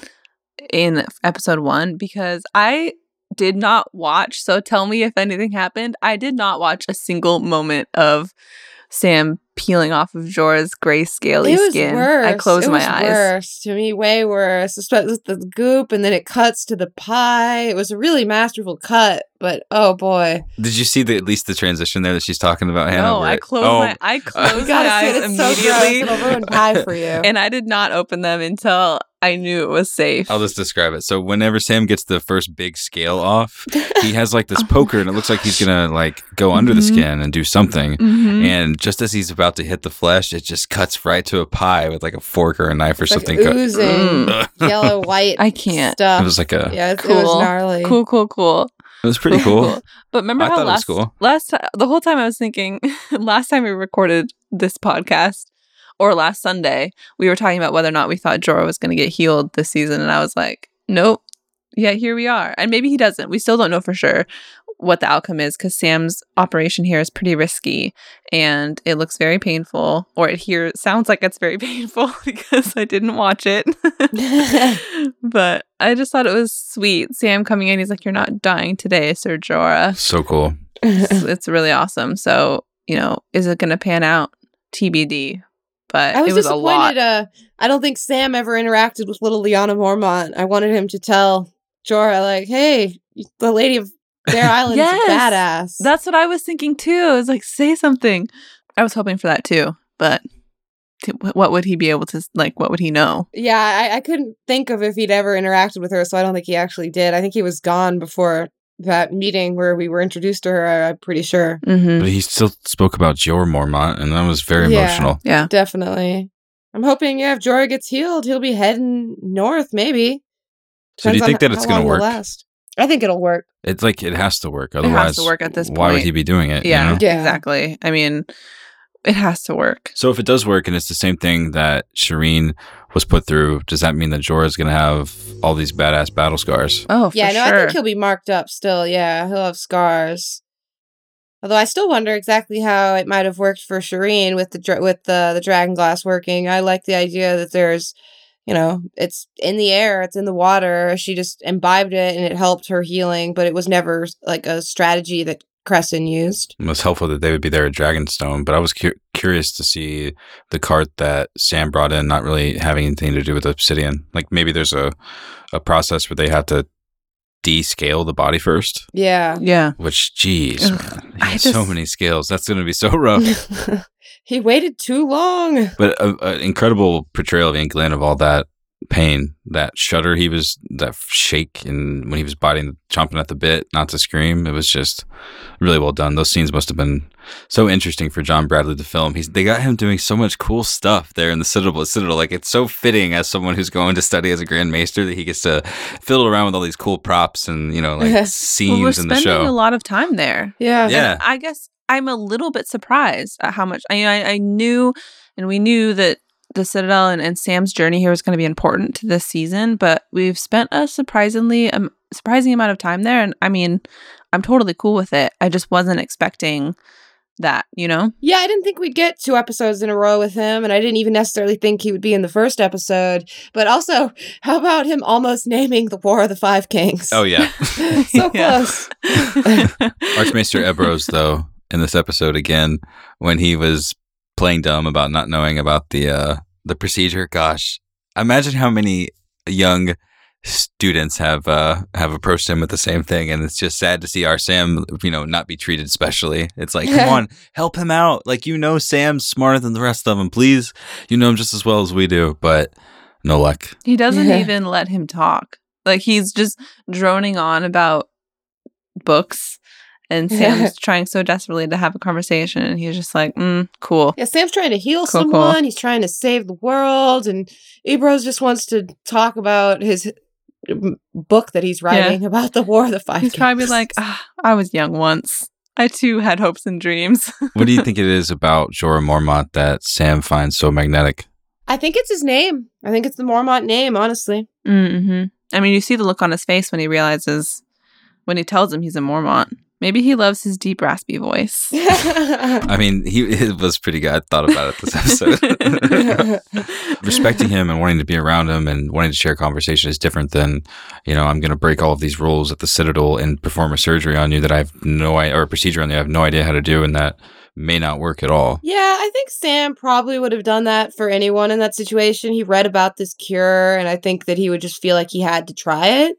[SPEAKER 3] in episode one? Because I did not watch, so tell me if anything happened. I did not watch a single moment of Sam peeling off of Jorah's gray scaly
[SPEAKER 4] It was
[SPEAKER 3] skin.
[SPEAKER 4] worse.
[SPEAKER 3] I closed
[SPEAKER 4] it
[SPEAKER 3] my
[SPEAKER 4] was
[SPEAKER 3] eyes.
[SPEAKER 4] Worse to me, way worse. Especially with the goop, and then it cuts to the pie. It was a really masterful cut, but oh boy,
[SPEAKER 2] Did you see the at least the transition there that she's talking about, Hannah?
[SPEAKER 3] No,
[SPEAKER 2] where
[SPEAKER 3] I
[SPEAKER 2] it-
[SPEAKER 3] closed
[SPEAKER 2] oh,
[SPEAKER 3] my I
[SPEAKER 4] you
[SPEAKER 3] closed my
[SPEAKER 4] gotta
[SPEAKER 3] eyes
[SPEAKER 4] say it. It's so
[SPEAKER 3] immediately.
[SPEAKER 4] gross. It'll ruin pie for you.
[SPEAKER 3] And I did not open them until I knew it was safe.
[SPEAKER 2] I'll just describe it. So whenever Sam gets the first big scale off, he has like this poker, and it looks like he's gonna like go under the
[SPEAKER 3] Mhm.
[SPEAKER 2] skin and do something.
[SPEAKER 3] Mhm.
[SPEAKER 2] And just as he's about to hit the flesh, it just cuts right to a pie with like a fork or a knife or
[SPEAKER 4] It's like
[SPEAKER 2] something. cut-
[SPEAKER 4] oozing
[SPEAKER 3] Mm.
[SPEAKER 4] yellow white.
[SPEAKER 3] I can't.
[SPEAKER 4] Stuff.
[SPEAKER 2] It was like a.
[SPEAKER 4] yeah, it, it was
[SPEAKER 3] Cool.
[SPEAKER 4] gnarly.
[SPEAKER 3] Cool, cool, cool.
[SPEAKER 2] It was pretty cool.
[SPEAKER 3] But remember
[SPEAKER 2] I
[SPEAKER 3] how
[SPEAKER 2] thought it was
[SPEAKER 3] last
[SPEAKER 2] cool.
[SPEAKER 3] last ti- the whole time I was thinking last time we recorded this podcast, or last Sunday, we were talking about whether or not we thought Jorah was going to get healed this season, and I was like, nope. Yeah, here we are. And maybe he doesn't. We still don't know for sure what the outcome is, because Sam's operation here is pretty risky, and it looks very painful, or it here sounds like it's very painful because I didn't watch it. But I just thought it was sweet. Sam coming in, he's like, "You're not dying today, Sir Jorah."
[SPEAKER 2] So cool.
[SPEAKER 3] It's, it's really awesome. So, you know, is it going to pan out? T B D. But
[SPEAKER 4] I was,
[SPEAKER 3] it was a lot.
[SPEAKER 4] disappointed. Uh, I don't think Sam ever interacted with little Lyanna Mormont. I wanted him to tell Jorah, like, "Hey, the Lady of Bear Island is
[SPEAKER 3] Yes!
[SPEAKER 4] a badass."
[SPEAKER 3] That's what I was thinking too. I was like, say something. I was hoping for that too. But t- what would he be able to, like, what would he know?
[SPEAKER 4] Yeah, I, I couldn't think of if he'd ever interacted with her, so I don't think he actually did. I think he was gone before that meeting where we were introduced to her, I'm pretty sure.
[SPEAKER 3] Mm-hmm.
[SPEAKER 2] But he still spoke about Jorah Mormont, and that was very
[SPEAKER 4] Yeah.
[SPEAKER 2] emotional.
[SPEAKER 3] Yeah.
[SPEAKER 4] Definitely. I'm hoping, yeah, if Jorah gets healed, he'll be heading north, maybe.
[SPEAKER 2] So do you
[SPEAKER 4] Depends on
[SPEAKER 2] think that
[SPEAKER 4] how
[SPEAKER 2] it's going
[SPEAKER 4] long
[SPEAKER 2] to
[SPEAKER 4] he'll
[SPEAKER 2] work?
[SPEAKER 4] last. I think it'll work.
[SPEAKER 2] It's like it has to work.
[SPEAKER 3] It
[SPEAKER 2] Otherwise,
[SPEAKER 3] has to work at this
[SPEAKER 2] why would
[SPEAKER 3] point.
[SPEAKER 2] he be doing it? you
[SPEAKER 3] Yeah,
[SPEAKER 2] know?
[SPEAKER 4] Yeah.
[SPEAKER 3] exactly. I mean, it has to work.
[SPEAKER 2] So if it does work and it's the same thing that Shireen was put through, does that mean that Jorah's going to have all these badass battle scars?
[SPEAKER 3] Oh, for
[SPEAKER 4] Yeah, no,
[SPEAKER 3] sure.
[SPEAKER 4] I think he'll be marked up still. Yeah, he'll have scars. Although I still wonder exactly how it might have worked for Shireen with the dra- with the the dragon glass working. I like the idea that there's, you know, it's in the air, it's in the water. She just imbibed it and it helped her healing, but it was never like a strategy that Crescent used.
[SPEAKER 2] It was helpful that they would be there at Dragonstone, but I was cu- curious to see the cart that Sam brought in not really having anything to do with Obsidian. Like maybe there's a, a process where they have to descale the body first,
[SPEAKER 4] Yeah.
[SPEAKER 3] Yeah.
[SPEAKER 2] which, geez,
[SPEAKER 3] Ugh,
[SPEAKER 2] man, he
[SPEAKER 3] I
[SPEAKER 2] has so
[SPEAKER 3] just-
[SPEAKER 2] many scales. That's going to be so rough.
[SPEAKER 4] He waited too long.
[SPEAKER 2] But an incredible portrayal of Inkland of all that pain, that shudder he was, that shake, and when he was biting, chomping at the bit, not to scream. It was just really well done. Those scenes must have been so interesting for John Bradley to film. He's they got him doing so much cool stuff there in the Citadel. Citadel, like it's so fitting as someone who's going to study as a Grand Maester that he gets to fiddle around with all these cool props and you know like
[SPEAKER 3] Well,
[SPEAKER 2] scenes
[SPEAKER 3] we're
[SPEAKER 2] in the
[SPEAKER 3] spending
[SPEAKER 2] show.
[SPEAKER 3] a lot of time there.
[SPEAKER 4] Yeah.
[SPEAKER 2] Yeah.
[SPEAKER 3] And I guess I'm a little bit surprised at how much I I, I knew, and we knew that the Citadel and, and Sam's journey here was going to be important to this season, but we've spent a surprisingly um, surprising amount of time there, and I mean, I'm totally cool with it. I just wasn't expecting that, you know?
[SPEAKER 4] Yeah, I didn't think we'd get two episodes in a row with him, and I didn't even necessarily think he would be in the first episode. But also, how about him almost naming the War of the Five Kings?
[SPEAKER 2] Oh yeah,
[SPEAKER 4] So
[SPEAKER 3] Yeah.
[SPEAKER 4] close.
[SPEAKER 2] Archmaester Ebros though in this episode again when he was playing dumb about not knowing about the uh, the procedure. Gosh, imagine how many young students have uh, have approached him with the same thing, and it's just sad to see our Sam, you know, not be treated specially. It's like, come on, help him out. Like you know, Sam's smarter than the rest of them. Please, you know him just as well as we do, but no luck.
[SPEAKER 3] He doesn't
[SPEAKER 4] Yeah.
[SPEAKER 3] even let him talk. Like he's just droning on about books, and Sam's trying so desperately to have a conversation, and he's just like, mm, "Cool."
[SPEAKER 4] Yeah, Sam's trying to heal
[SPEAKER 3] Cool, cool.
[SPEAKER 4] someone. He's trying to save the world, and Ebros just wants to talk about his m- book that he's writing about the War of the Five
[SPEAKER 3] He's
[SPEAKER 4] Kings.
[SPEAKER 3] probably like, ah, "I was young once. I too had hopes and dreams."
[SPEAKER 2] What do you think it is about Jorah Mormont that Sam finds so magnetic?
[SPEAKER 4] I think it's his name. I think it's the Mormont name, honestly.
[SPEAKER 3] Mm-hmm. I mean, you see the look on his face when he realizes, when he tells him he's a Mormont. Maybe he loves his deep, raspy voice.
[SPEAKER 2] I mean, he it was pretty good. I thought about it this episode. Respecting him and wanting to be around him and wanting to share conversation is different than, you know, I'm going to break all of these rules at the Citadel and perform a surgery on you that I have no idea, or a procedure on you I have no idea how to do, and that may not work at all.
[SPEAKER 4] Yeah, I think Sam probably would have done that for anyone in that situation. He read about this cure, and I think that he would just feel like he had to try it.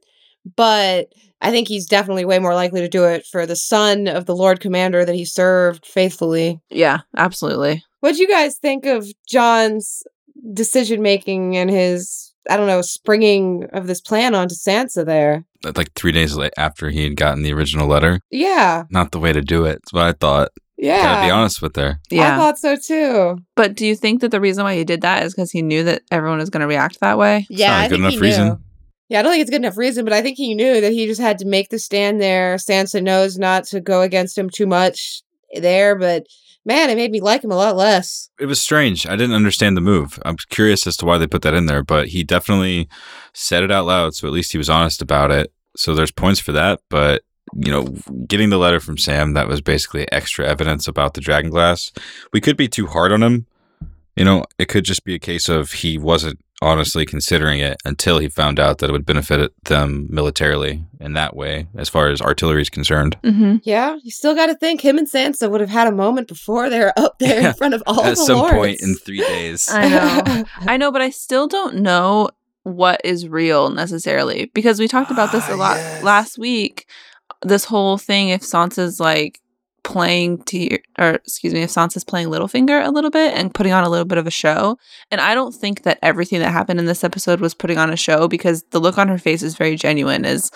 [SPEAKER 4] But I think he's definitely way more likely to do it for the son of the Lord Commander that he served faithfully.
[SPEAKER 3] Yeah, absolutely.
[SPEAKER 4] What do you guys think of John's decision making and his, I don't know, springing of this plan onto Sansa there?
[SPEAKER 2] Like three days la- after he had gotten the original letter,
[SPEAKER 4] Yeah,
[SPEAKER 2] not the way to do it. That's what I thought.
[SPEAKER 4] yeah.
[SPEAKER 2] Gotta be honest with her.
[SPEAKER 4] I
[SPEAKER 3] Yeah.
[SPEAKER 4] thought so too.
[SPEAKER 3] But do you think that the reason why he did that is because he knew that everyone was going to react that way?
[SPEAKER 4] Yeah,
[SPEAKER 2] not a
[SPEAKER 4] I
[SPEAKER 2] good
[SPEAKER 4] think
[SPEAKER 2] enough
[SPEAKER 4] he
[SPEAKER 2] reason.
[SPEAKER 4] knew. Yeah, I don't think it's good enough reason, but I think he knew that he just had to make the stand there. Sansa knows not to go against him too much there, but man, it made me like him a lot less.
[SPEAKER 2] It was strange. I didn't understand the move. I'm curious as to why they put that in there, but he definitely said it out loud, so at least he was honest about it. So there's points for that, but you know, getting the letter from Sam, that was basically extra evidence about the dragon glass. We could be too hard on him. You know, it could just be a case of he wasn't honestly considering it until he found out that it would benefit them militarily in that way, as far as artillery is concerned.
[SPEAKER 3] Mm-hmm.
[SPEAKER 4] Yeah, you still got to think him and Sansa would have had a moment before they're up there
[SPEAKER 2] Yeah,
[SPEAKER 4] in front of all
[SPEAKER 2] At
[SPEAKER 4] the
[SPEAKER 2] some
[SPEAKER 4] lords.
[SPEAKER 2] point in three days.
[SPEAKER 3] I know. I know, but I still don't know what is real necessarily, because we talked about this a
[SPEAKER 2] Ah,
[SPEAKER 3] lot
[SPEAKER 2] yes.
[SPEAKER 3] last week. This whole thing, if Sansa's like playing to, or excuse me, if Sansa's playing Littlefinger a little bit and putting on a little bit of a show. And I don't think that everything that happened in this episode was putting on a show, because the look on her face is very genuine as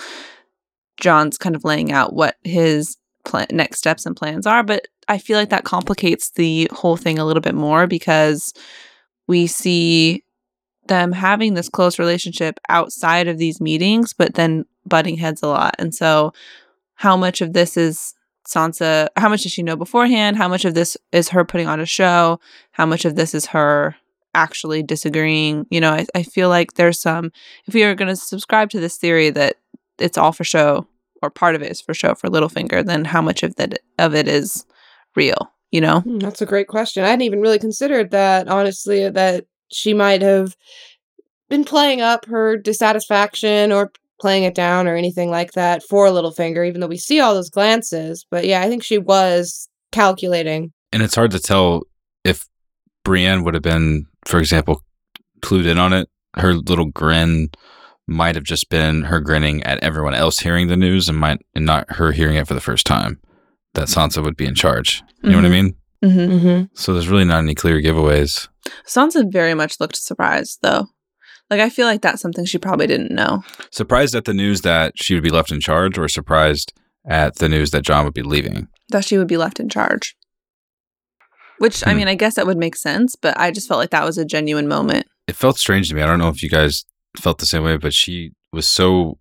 [SPEAKER 3] John's kind of laying out what his pl- next steps and plans are. But I feel like that complicates the whole thing a little bit more, because we see them having this close relationship outside of these meetings, but then butting heads a lot. And so how much of this is Sansa, how much does she know beforehand? How much of this is her putting on a show? How much of this is her actually disagreeing? You know, I, I feel like there's some, if we are going to subscribe to this theory that it's all for show, or part of it is for show for Littlefinger, then how much of that of it is real, you know?
[SPEAKER 4] Hmm, that's a great question. I hadn't even really considered that, honestly, that she might have been playing up her dissatisfaction or playing it down or anything like that for Littlefinger, even though we see all those glances. But yeah, I think she was calculating.
[SPEAKER 2] And it's hard to tell if Brienne would have been, for example, clued in on it. Her little grin might have just been her grinning at everyone else hearing the news and might and not her hearing it for the first time, that Sansa would be in charge. You mm-hmm. know what I mean?
[SPEAKER 3] Mm-hmm.
[SPEAKER 4] Mm-hmm.
[SPEAKER 2] So there's really not any clear giveaways.
[SPEAKER 3] Sansa very much looked surprised, though. Like, I feel like that's something she probably didn't know.
[SPEAKER 2] Surprised at the news that she would be left in charge, or surprised at the news that Jon would be leaving?
[SPEAKER 3] That she would be left in charge. Which, hmm. I mean, I guess that would make sense, but I just felt like that was a genuine moment.
[SPEAKER 2] It felt strange to me. I don't know if you guys felt the same way, but she was so,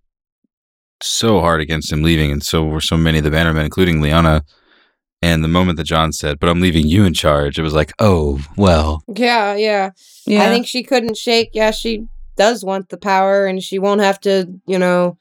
[SPEAKER 2] so hard against him leaving, and so were so many of the Bannermen, including Lyanna. And the moment that Jon said, "But I'm leaving you in charge," it was like, oh, well.
[SPEAKER 4] Yeah, yeah. Yeah. I think she couldn't shake. Yeah, she does want the power, and she won't have to, you know,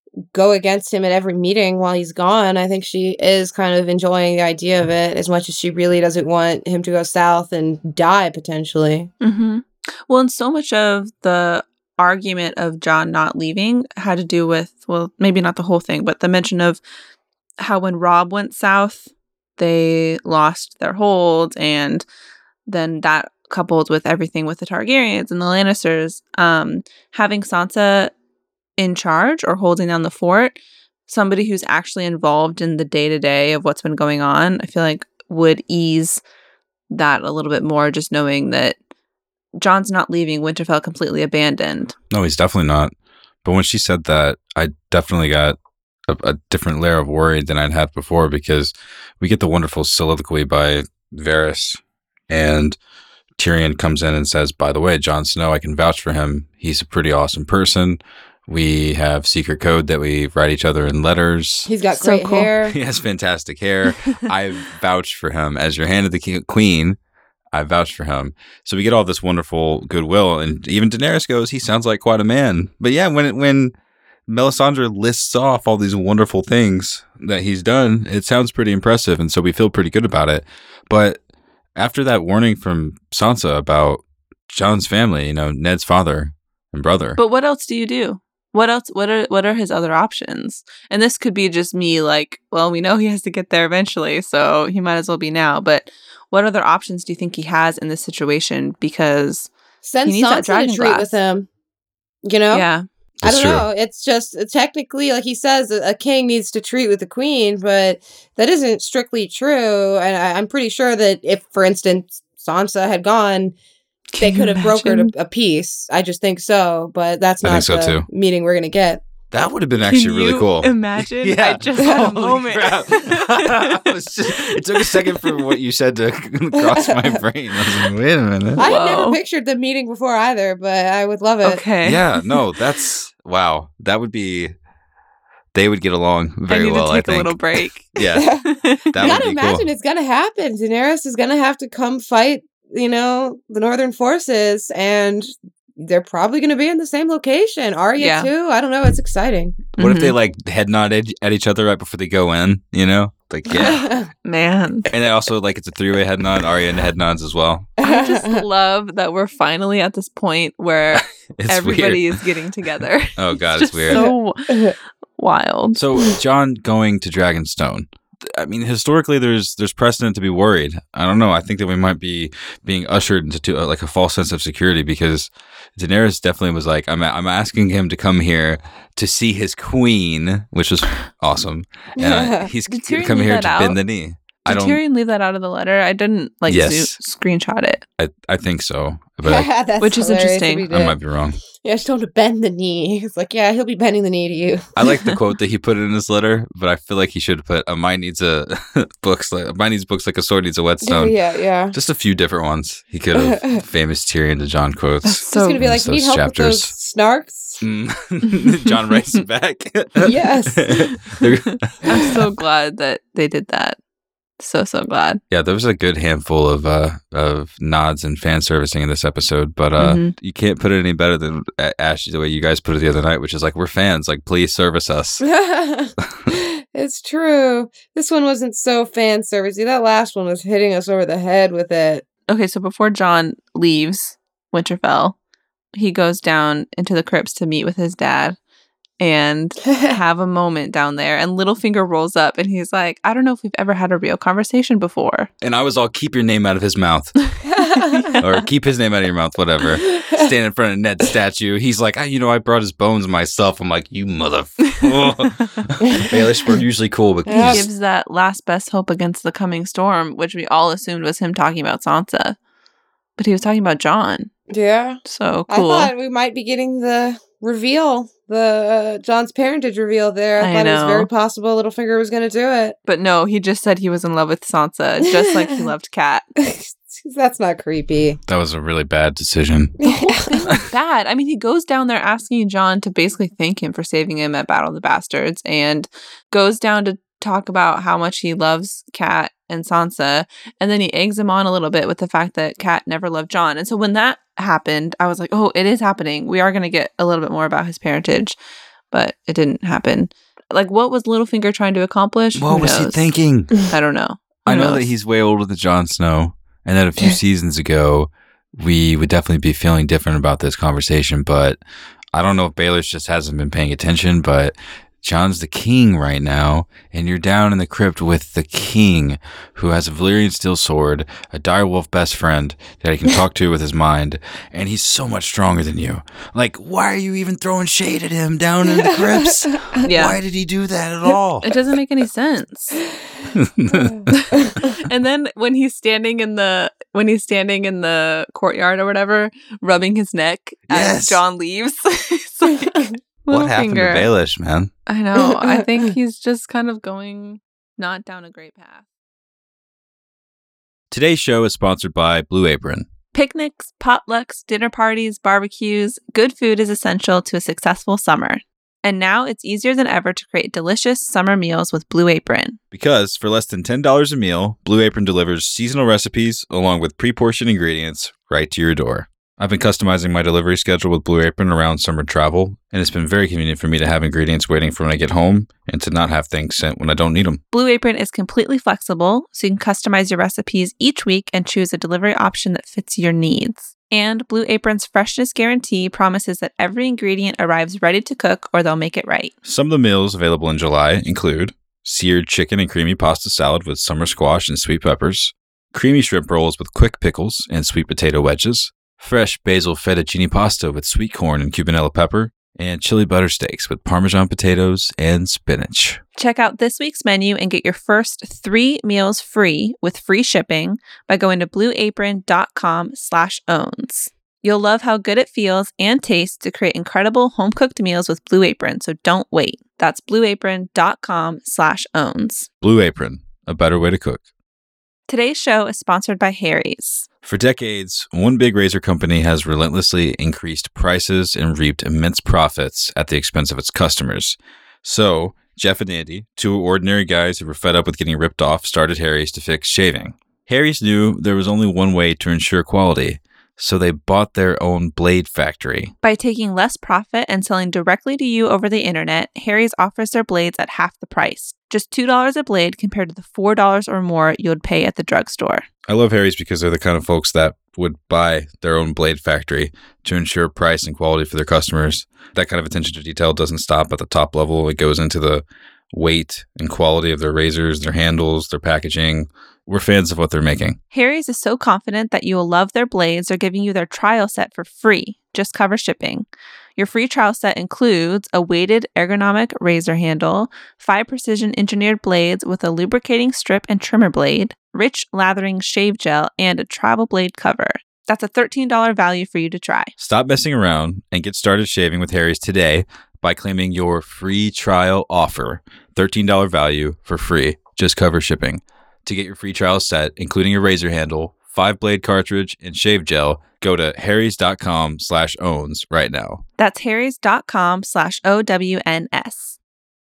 [SPEAKER 4] go against him at every meeting while he's gone. I think she is kind of enjoying the idea of it as much as she really doesn't want him to go south and die potentially.
[SPEAKER 3] Mm-hmm. Well, and so much of the argument of Jon not leaving had to do with, well, maybe not the whole thing, but the mention of how when Robb went south, they lost their hold, and then that coupled with everything with the Targaryens and the Lannisters, um, having Sansa in charge or holding down the fort, somebody who's actually involved in the day-to-day of what's been going on, I feel like would ease that a little bit more, just knowing that Jon's not leaving Winterfell completely abandoned.
[SPEAKER 2] No, he's definitely not. But when she said that, I definitely got a, a different layer of worry than I'd had before, because we get the wonderful soliloquy by Varys, and Tyrion comes in and says, by the way, Jon Snow, I can vouch for him. He's a pretty awesome person. We have secret code that we write each other in letters.
[SPEAKER 4] He's got
[SPEAKER 3] So
[SPEAKER 4] great
[SPEAKER 3] cool.
[SPEAKER 4] hair.
[SPEAKER 2] He has fantastic hair. I vouch for him. As your hand of the king, queen, I vouch for him. So we get all this wonderful goodwill. And even Daenerys goes, he sounds like quite a man. But yeah, when it, when Melisandre lists off all these wonderful things that he's done, it sounds pretty impressive. And so we feel pretty good about it. But after that warning from Sansa about Jon's family, you know, Ned's father and brother.
[SPEAKER 3] But what else do you do? What else? What are what are his other options? And this could be just me, like, well, we know he has to get there eventually, so he might as well be now. But what other options do you think he has in this situation? Because
[SPEAKER 4] Send
[SPEAKER 3] he needs that
[SPEAKER 4] Sansa
[SPEAKER 3] dragon
[SPEAKER 4] to treat
[SPEAKER 3] glass.
[SPEAKER 4] with him. You know?
[SPEAKER 3] Yeah.
[SPEAKER 4] I
[SPEAKER 2] That's
[SPEAKER 4] don't
[SPEAKER 2] true.
[SPEAKER 4] know. It's just uh, technically, like he says, a a king needs to treat with the queen, but that isn't strictly true. And I, I'm pretty sure that if, for instance, Sansa had gone,
[SPEAKER 3] Can
[SPEAKER 4] they
[SPEAKER 3] you
[SPEAKER 4] could have
[SPEAKER 3] imagine?
[SPEAKER 4] brokered a, a peace. I just think so, but that's
[SPEAKER 2] I
[SPEAKER 4] not
[SPEAKER 2] think so,
[SPEAKER 4] the
[SPEAKER 2] too.
[SPEAKER 4] meeting we're going to get.
[SPEAKER 2] That would have been
[SPEAKER 3] Can
[SPEAKER 2] actually really
[SPEAKER 3] you
[SPEAKER 2] cool.
[SPEAKER 3] Imagine.
[SPEAKER 2] Yeah.
[SPEAKER 3] I just had a
[SPEAKER 2] Holy
[SPEAKER 3] moment.
[SPEAKER 2] crap. I was just, it took a second for what you said to cross my brain. I was like, wait a minute.
[SPEAKER 4] I had
[SPEAKER 3] Whoa.
[SPEAKER 4] never pictured the meeting before either, but I would love it.
[SPEAKER 3] Okay.
[SPEAKER 2] Yeah, no, that's, wow. That would be, they would get along
[SPEAKER 3] I
[SPEAKER 2] very
[SPEAKER 3] need
[SPEAKER 2] well,
[SPEAKER 3] to
[SPEAKER 2] I
[SPEAKER 3] take a
[SPEAKER 2] think.
[SPEAKER 3] little break.
[SPEAKER 2] Yeah,
[SPEAKER 4] you
[SPEAKER 2] that would
[SPEAKER 4] gotta
[SPEAKER 2] be
[SPEAKER 4] imagine
[SPEAKER 2] cool.
[SPEAKER 4] it's gonna happen. Daenerys is gonna have to come fight, you know, the Northern forces, and they're probably gonna be in the same location. Arya
[SPEAKER 3] Yeah.
[SPEAKER 4] too. I don't know. It's exciting.
[SPEAKER 2] What if they
[SPEAKER 3] Mhm.
[SPEAKER 2] like head nod at, at each other right before they go in, you know? Like, yeah.
[SPEAKER 3] Man.
[SPEAKER 2] And then also, like, it's a three way head nod. Arya and head nods as well.
[SPEAKER 3] I just love that we're finally at this point where
[SPEAKER 2] It's
[SPEAKER 3] everybody
[SPEAKER 2] weird.
[SPEAKER 3] is getting together.
[SPEAKER 2] Oh, God,
[SPEAKER 3] Just
[SPEAKER 2] it's weird.
[SPEAKER 3] So wild.
[SPEAKER 2] So Jon going to Dragonstone. I mean, historically, there's there's precedent to be worried. I don't know. I think that we might be being ushered into to, uh, like a false sense of security, because Daenerys definitely was like, I'm I'm asking him to come here to see his queen, which was awesome, and uh, he's
[SPEAKER 3] Did
[SPEAKER 2] gonna
[SPEAKER 3] Tyrion
[SPEAKER 2] come
[SPEAKER 3] leave
[SPEAKER 2] here
[SPEAKER 3] that
[SPEAKER 2] to
[SPEAKER 3] out?
[SPEAKER 2] bend the knee. I
[SPEAKER 3] Did
[SPEAKER 2] don't.
[SPEAKER 3] Tyrion leave that out of the letter? I didn't like
[SPEAKER 2] Yes.
[SPEAKER 3] zo- screenshot it.
[SPEAKER 2] I, I think so, but I,
[SPEAKER 4] That's
[SPEAKER 3] Which is
[SPEAKER 4] hilarious if
[SPEAKER 3] interesting.
[SPEAKER 4] he
[SPEAKER 2] I
[SPEAKER 4] did.
[SPEAKER 2] might be wrong.
[SPEAKER 4] Yeah, she told him to bend the knee. It's like, yeah, he'll be bending the knee to you.
[SPEAKER 2] I like the quote that he put in his letter, but I feel like he should have put a mind needs a books like a mind needs books like a sword needs a whetstone.
[SPEAKER 4] Yeah, yeah.
[SPEAKER 2] Just a few different ones. He could have famous Tyrion to John
[SPEAKER 3] That's
[SPEAKER 2] quotes.
[SPEAKER 4] He's
[SPEAKER 3] so
[SPEAKER 4] gonna be like,
[SPEAKER 2] Those
[SPEAKER 4] you need help
[SPEAKER 2] chapters.
[SPEAKER 4] with those snarks?
[SPEAKER 2] Mm. John writes back.
[SPEAKER 4] Yes.
[SPEAKER 3] I'm so glad that they did that. So so glad.
[SPEAKER 2] Yeah, there was a good handful of uh, of nods and fan servicing in this episode, but uh,
[SPEAKER 3] Mhm.
[SPEAKER 2] you can't put it any better than uh, Ashley the way you guys put it the other night, which is like, we're fans, like please service us.
[SPEAKER 4] It's true. This one wasn't so fan servicey. That last one was hitting us over the head with it.
[SPEAKER 3] Okay, so before John leaves Winterfell, he goes down into the crypts to meet with his dad and have a moment down there. And Littlefinger rolls up and he's like, I don't know if we've ever had a real conversation before.
[SPEAKER 2] And I was all, keep your name out of his mouth, or keep his name out of your mouth, whatever. Stand in front of Ned's statue. He's like, I, you know, I brought his bones myself. I'm like, you motherfucker. Baelish were usually cool, but
[SPEAKER 3] He
[SPEAKER 4] Yeah.
[SPEAKER 2] he's-
[SPEAKER 3] gives that last best hope against the coming storm, which we all assumed was him talking about Sansa. But he was talking about John.
[SPEAKER 4] Yeah.
[SPEAKER 3] So
[SPEAKER 4] I
[SPEAKER 3] cool.
[SPEAKER 4] thought we might be getting the reveal, the uh, John's parentage reveal there. I,
[SPEAKER 3] I
[SPEAKER 4] thought it was
[SPEAKER 3] know.
[SPEAKER 4] very possible Littlefinger was going to do it.
[SPEAKER 3] But no, he just said he was in love with Sansa, just like he loved Kat.
[SPEAKER 4] That's not creepy.
[SPEAKER 2] that was a really bad decision.
[SPEAKER 3] Bad. I mean, he goes down there asking John to basically thank him for saving him at Battle of the Bastards and goes down to talk about how much he loves Kat and Sansa. And then he eggs him on a little bit with the fact that Kat never loved John. And so when that happened, I was like, oh, it is happening. We are going to get a little bit more about his parentage. But it didn't happen. Like, what was Littlefinger trying to accomplish?
[SPEAKER 2] What
[SPEAKER 3] Who
[SPEAKER 2] was he
[SPEAKER 3] knows?
[SPEAKER 2] thinking?
[SPEAKER 3] I don't know. Who
[SPEAKER 2] I know that
[SPEAKER 3] knows?
[SPEAKER 2] he's way older than Jon Snow, and that a few seasons ago, we would definitely be feeling different about this conversation, but I don't know if Baelish just hasn't been paying attention, but Jon's the king right now, and you're down in the crypt with the king, who has a Valyrian steel sword, a direwolf best friend that he can talk to with his mind, and he's so much stronger than you. Like, why are you even throwing shade at him down in the crypts?
[SPEAKER 3] Yeah.
[SPEAKER 2] Why did he do that at all?
[SPEAKER 3] It doesn't make any sense. And then when he's standing in the when he's standing in the courtyard or whatever, rubbing his neck
[SPEAKER 2] Yes.
[SPEAKER 3] as John leaves, it's like,
[SPEAKER 2] What happened to
[SPEAKER 3] Littlefinger.
[SPEAKER 2] Baelish, man?
[SPEAKER 3] I know. I think he's just kind of going not down a great path.
[SPEAKER 2] Today's show is sponsored by Blue Apron.
[SPEAKER 3] Picnics, potlucks, dinner parties, barbecues, good food is essential to a successful summer. And now it's easier than ever to create delicious summer meals with Blue Apron.
[SPEAKER 2] Because for less than ten dollars a meal, Blue Apron delivers seasonal recipes along with pre-portioned ingredients right to your door. I've been customizing my delivery schedule with Blue Apron around summer travel, and it's been very convenient for me to have ingredients waiting for when I get home and to not have things sent when I don't need them.
[SPEAKER 3] Blue Apron is completely flexible, so you can customize your recipes each week and choose a delivery option that fits your needs. And Blue Apron's freshness guarantee promises that every ingredient arrives ready to cook or they'll make it right.
[SPEAKER 2] Some of the meals available in July include seared chicken and creamy pasta salad with summer squash and sweet peppers, creamy shrimp rolls with quick pickles and sweet potato wedges, fresh basil fettuccine pasta with sweet corn and cubanella pepper, and chili butter steaks with Parmesan potatoes and spinach.
[SPEAKER 3] Check out this week's menu and get your first three meals free with free shipping by going to blueapron.com slash owns. You'll love how good it feels and tastes to create incredible home-cooked meals with Blue Apron, so don't wait. That's blueapron.com slash owns.
[SPEAKER 2] Blue Apron, a better way to cook.
[SPEAKER 3] Today's show is sponsored by Harry's.
[SPEAKER 2] For decades, one big razor company has relentlessly increased prices and reaped immense profits at the expense of its customers. So, Jeff and Andy, two ordinary guys who were fed up with getting ripped off, started Harry's to fix shaving. Harry's knew there was only one way to ensure quality, so they bought their own blade factory.
[SPEAKER 3] By taking less profit and selling directly to you over the internet, Harry's offers their blades at half the price. Just two dollars a blade compared to the four dollars or more you would pay at the drugstore.
[SPEAKER 2] I love Harry's because they're the kind of folks that would buy their own blade factory to ensure price and quality for their customers. That kind of attention to detail doesn't stop at the top level. It goes into the weight and quality of their razors, their handles, their packaging. We're fans of what they're making.
[SPEAKER 3] Harry's is so confident that you will love their blades. They're giving you their trial set for free. Just cover shipping. Your free trial set includes a weighted ergonomic razor handle, five precision engineered blades with a lubricating strip and trimmer blade, rich lathering shave gel, and a travel blade cover. That's a thirteen dollars value for you to try.
[SPEAKER 2] Stop messing around and get started shaving with Harry's today by claiming your free trial offer. thirteen dollars value for free. Just cover shipping. To get your free trial set, including a razor handle, five blade cartridge, and shave gel, go to harrys.com slash owns right now.
[SPEAKER 3] That's harrys.com slash O W N S.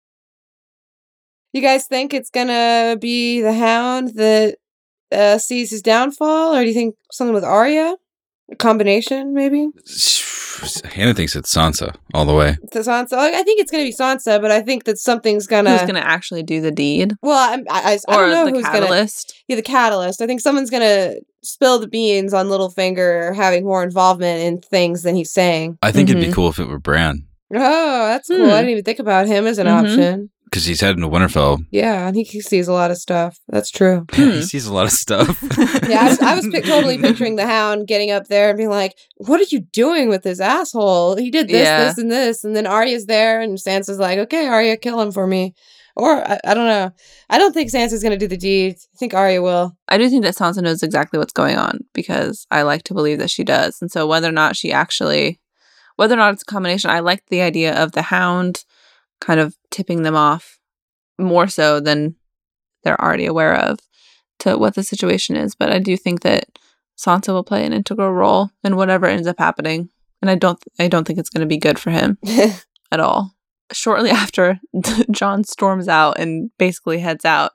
[SPEAKER 4] You guys think it's gonna be the Hound that uh, sees his downfall, or do you think something with Arya? A combination, maybe?
[SPEAKER 2] Hannah thinks it's Sansa all the way.
[SPEAKER 4] To Sansa? I think it's gonna be Sansa, but I think that something's gonna...
[SPEAKER 3] Who's going to actually do the deed?
[SPEAKER 4] Well, I, I, I, I
[SPEAKER 3] Or
[SPEAKER 4] don't know
[SPEAKER 3] the
[SPEAKER 4] who's
[SPEAKER 3] catalyst?
[SPEAKER 4] gonna... Yeah, the catalyst. I think someone's gonna spill the beans on Littlefinger having more involvement in things than he's saying.
[SPEAKER 2] I think it'd be
[SPEAKER 3] Mhm.
[SPEAKER 2] cool if it were Bran.
[SPEAKER 4] Oh, that's cool.
[SPEAKER 3] Hmm.
[SPEAKER 4] I didn't even think about him as an
[SPEAKER 3] Mhm.
[SPEAKER 4] option.
[SPEAKER 2] Because he's heading to Winterfell.
[SPEAKER 4] Yeah, and he sees a lot of stuff. That's true.
[SPEAKER 2] he sees a lot of stuff.
[SPEAKER 4] Yeah, I was, I was pic- totally picturing the Hound getting up there and being like, what are you doing with this asshole? He did this,
[SPEAKER 3] Yeah.
[SPEAKER 4] this, and this. And then Arya's there, and Sansa's like, okay, Arya, kill him for me. Or, I, I don't know. I don't think Sansa's going to do the deed. I think Arya will.
[SPEAKER 3] I do think that Sansa knows exactly what's going on because I like to believe that she does. And so whether or not she actually, whether or not it's a combination, I like the idea of the Hound kind of tipping them off more so than they're already aware of to what the situation is. But I do think that Sansa will play an integral role in whatever ends up happening. And I don't, I don't think it's going to be good for him at all. Shortly after Jon storms out and basically heads out,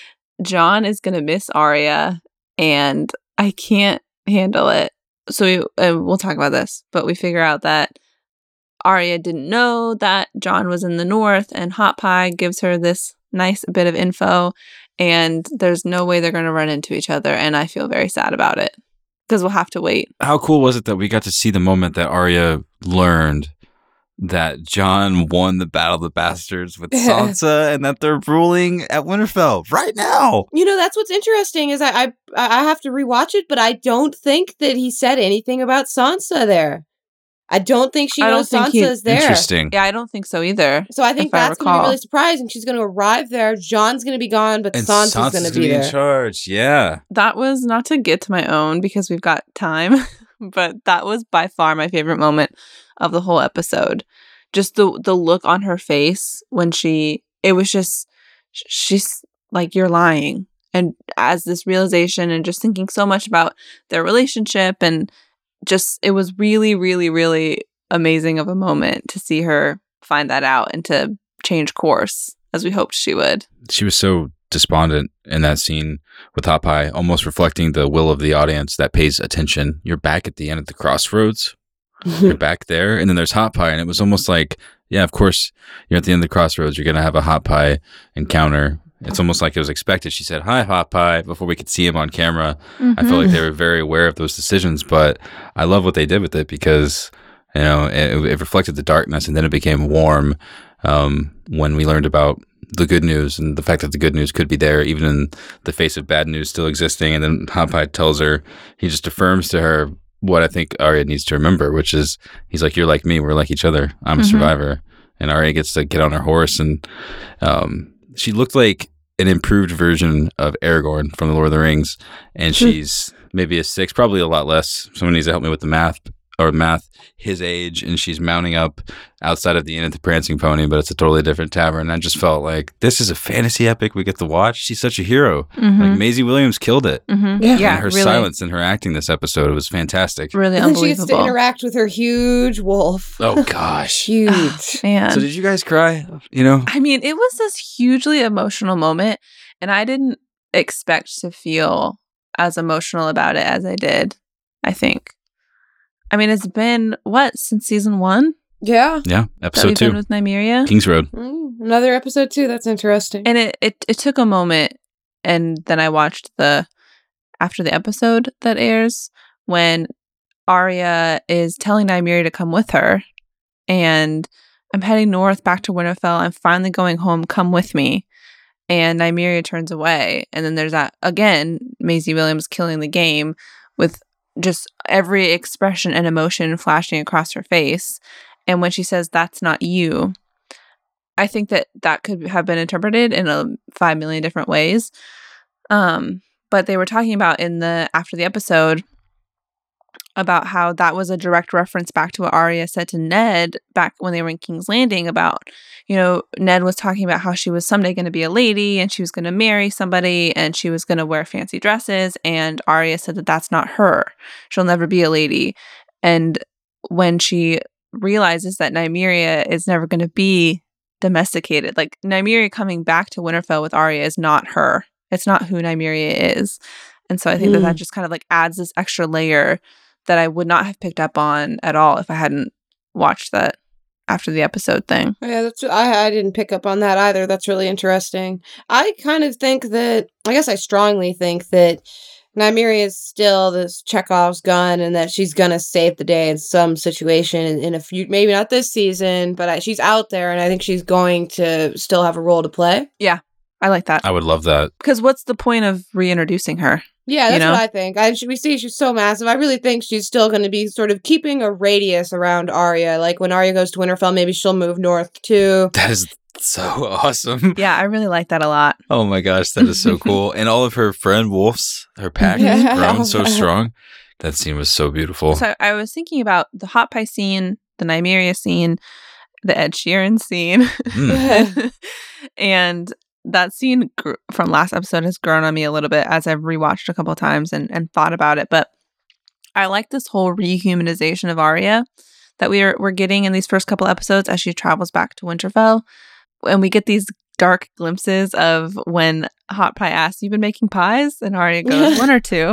[SPEAKER 3] Jon is going to miss Arya, and I can't handle it. So we, uh, we'll talk about this, but we figure out that Arya didn't know that Jon was in the north, and Hot Pie gives her this nice bit of info, and there's no way they're going to run into each other, and I feel very sad about it because we'll have to wait.
[SPEAKER 2] How cool was it that we got to see the moment that Arya learned that Jon won the Battle of the Bastards with Sansa and that they're ruling at Winterfell right now?
[SPEAKER 4] You know, that's what's interesting is I, I I have to rewatch it, but I don't think that he said anything about Sansa there. I don't think she
[SPEAKER 3] I
[SPEAKER 4] knows
[SPEAKER 3] don't think he-
[SPEAKER 4] Sansa's there.
[SPEAKER 2] Interesting.
[SPEAKER 3] Yeah, I don't think so either.
[SPEAKER 4] So I think
[SPEAKER 3] if I
[SPEAKER 4] that's going to be
[SPEAKER 3] recall.
[SPEAKER 4] really surprising. She's going to arrive there. John's going to be gone, but
[SPEAKER 2] And
[SPEAKER 4] Sansa's,
[SPEAKER 2] Sansa's
[SPEAKER 4] going to
[SPEAKER 2] gonna
[SPEAKER 4] be
[SPEAKER 2] in
[SPEAKER 4] there.
[SPEAKER 2] charge. Yeah.
[SPEAKER 3] That was not to get to my own because we've got time, but that was by far my favorite moment of the whole episode. Just the the look on her face when she, it was just, she's like, you're lying. And as this realization and just thinking so much about their relationship and just, it was really, really, really amazing of a moment to see her find that out and to change course as we hoped she would.
[SPEAKER 2] She was so despondent in that scene with Hot Pie, almost reflecting the will of the audience that pays attention. You're back at the end of the crossroads. You're back there. And then there's Hot Pie. And it was almost like, yeah, of course, you're at the end of the crossroads. You're going to have a Hot Pie encounter. It's almost like it was expected. She said, hi, Hot Pie, before we could see him on camera. I felt like they were very aware of those decisions. But I love what they did with it because, you know, it, it reflected the darkness, and then it became warm um, when we learned about the good news and the fact that the good news could be there, even in the face of bad news still existing. And then Hot Pie tells her, he just affirms to her what I think Arya needs to remember, which is he's like, you're like me, we're like each other. I'm a
[SPEAKER 3] Mhm.
[SPEAKER 2] survivor. And Arya gets to get on her horse, and um, she looked like an improved version of Aragorn from The Lord of the Rings. And she's maybe a six, probably a lot less. Someone needs to help me with the math or math, his age. And she's mounting up outside of the inn at the Prancing Pony, but it's a totally different tavern. I just felt like this is a fantasy epic we get to watch. She's such a hero.
[SPEAKER 3] Mhm.
[SPEAKER 2] Like Maisie Williams killed it.
[SPEAKER 3] Mhm.
[SPEAKER 4] Yeah.
[SPEAKER 3] Yeah,
[SPEAKER 2] And her
[SPEAKER 3] really,
[SPEAKER 2] silence and her acting this episode was fantastic.
[SPEAKER 3] really
[SPEAKER 4] And then she gets to
[SPEAKER 3] unbelievable.
[SPEAKER 4] interact with her huge wolf.
[SPEAKER 2] Oh gosh.
[SPEAKER 4] Huge.
[SPEAKER 3] Man.
[SPEAKER 2] So did you guys cry? You know?
[SPEAKER 3] I mean, it was this hugely emotional moment, and I didn't expect to feel as emotional about it as I did, I think. I mean, it's been, what, since season one
[SPEAKER 4] Yeah.
[SPEAKER 2] Yeah.
[SPEAKER 3] that
[SPEAKER 2] Episode
[SPEAKER 3] we've been
[SPEAKER 2] two.
[SPEAKER 3] with Nymeria?
[SPEAKER 2] King's Road.
[SPEAKER 4] Mm, another episode too. That's interesting.
[SPEAKER 3] And it, it, it took a moment, and then I watched the, after the episode that airs, when Arya is telling Nymeria to come with her, and I'm heading north back to Winterfell. I'm finally going home. Come with me. And Nymeria turns away. And then there's that, again, Maisie Williams killing the game with just every expression and emotion flashing across her face. And when she says, "That's not you," I think that that could have been interpreted in a five million different ways. Um, but they were talking about in the after the episode about how that was a direct reference back to what Arya said to Ned back when they were in King's Landing about, you know, Ned was talking about how she was someday going to be a lady and she was going to marry somebody and she was going to wear fancy dresses. And Arya said that that's not her. She'll never be a lady. And when she realizes that Nymeria is never going to be domesticated, like Nymeria coming back to Winterfell with Arya is not her. It's not who Nymeria is. And so I think mm. that that just kind of like adds this extra layer that I would not have picked up on at all if I hadn't watched that after the episode thing.
[SPEAKER 4] Yeah, that's I, I didn't pick up on that either. That's really interesting. I kind of think that, I guess I strongly think that Nymeria is still this Chekhov's gun and that she's going to save the day in some situation in, in a few, maybe not this season, but I, she's out there and I think she's going to still have a role to play.
[SPEAKER 3] Yeah, I like that.
[SPEAKER 2] I would love that.
[SPEAKER 3] Because what's the point of reintroducing her?
[SPEAKER 4] Yeah, that's
[SPEAKER 3] you know?
[SPEAKER 4] what I think. I, we see she's so massive. I really think she's still going to be sort of keeping a radius around Arya. Like when Arya goes to Winterfell, maybe she'll move north too.
[SPEAKER 2] That is so awesome.
[SPEAKER 3] Yeah, I really like that a lot.
[SPEAKER 2] Oh my gosh, that is so cool. And all of her friend wolves, her pack has
[SPEAKER 4] Yeah.
[SPEAKER 2] grown so strong. That scene was so beautiful.
[SPEAKER 3] So I was thinking about the hot pie scene, the Nymeria scene, the Ed Sheeran scene.
[SPEAKER 2] Mm.
[SPEAKER 3] And that scene gr- from last episode has grown on me a little bit as I've rewatched a couple of times and, and thought about it. But I like this whole rehumanization of Arya that we are, we're getting in these first couple episodes as she travels back to Winterfell. And we get these dark glimpses of when Hot Pie asks, "You've been making pies?" And Arya goes, "One or two."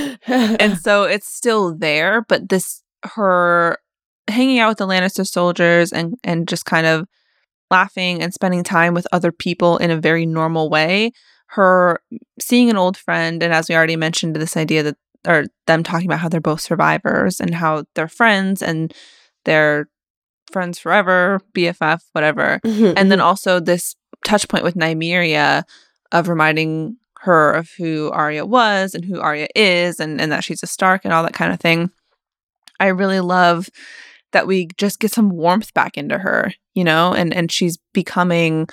[SPEAKER 3] And so it's still there, but this, her hanging out with the Lannister soldiers and, and just kind of laughing and spending time with other people in a very normal way, her seeing an old friend, and as we already mentioned, this idea that, or them talking about how they're both survivors and how they're friends and they're friends forever, B F F, whatever.
[SPEAKER 4] Mm-hmm.
[SPEAKER 3] And then also this touch point with Nymeria of reminding her of who Arya was and who Arya is and, and that she's a Stark and all that kind of thing. I really love that we just get some warmth back into her, you know, and, and she's becoming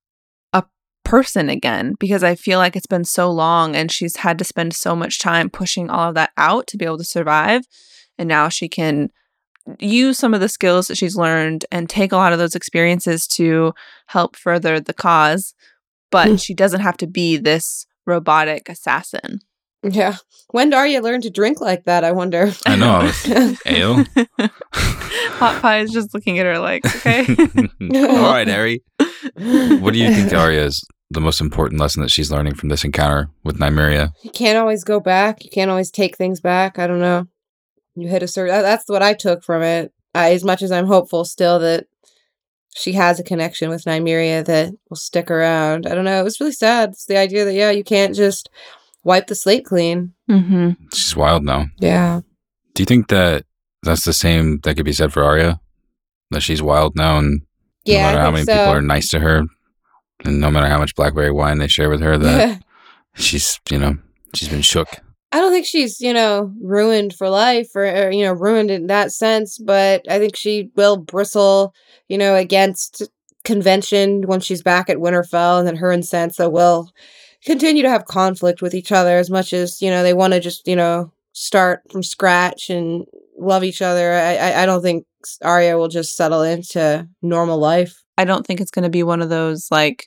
[SPEAKER 3] a person again, because I feel like it's been so long and she's had to spend so much time pushing all of that out to be able to survive. And now she can use some of the skills that she's learned and take a lot of those experiences to help further the cause. But she doesn't have to be this robotic assassin.
[SPEAKER 4] Yeah. When did Arya learn to drink like that, I wonder?
[SPEAKER 2] I know. Ale?
[SPEAKER 3] Hot Pie is just looking at her like, okay.
[SPEAKER 2] All right, Harry. What do you think, Arya, is the most important lesson that she's learning from this encounter with Nymeria?
[SPEAKER 4] You can't always go back. You can't always take things back. I don't know. You hit a certain... That's what I took from it. I, as much as I'm hopeful still that she has a connection with Nymeria that will stick around. I don't know. It was really sad. It's the idea that, yeah, you can't just wipe the slate clean.
[SPEAKER 3] Mm-hmm.
[SPEAKER 2] She's wild now.
[SPEAKER 4] Yeah.
[SPEAKER 2] Do you think that that's the same that could be said for Arya? That she's wild now, and
[SPEAKER 4] Yeah,
[SPEAKER 2] no matter
[SPEAKER 4] I
[SPEAKER 2] how
[SPEAKER 4] think
[SPEAKER 2] many
[SPEAKER 4] so.
[SPEAKER 2] people are nice to her, and no matter how much blackberry wine they share with her, that she's, you know, she's been shook.
[SPEAKER 4] I don't think she's, you know, ruined for life or, or, you know, ruined in that sense, but I think she will bristle, you know, against convention when she's back at Winterfell, and then her and Sansa will continue to have conflict with each other as much as, you know, they want to just, you know, start from scratch and love each other. I, I, I don't think Arya will just settle into normal life.
[SPEAKER 3] I don't think it's going to be one of those like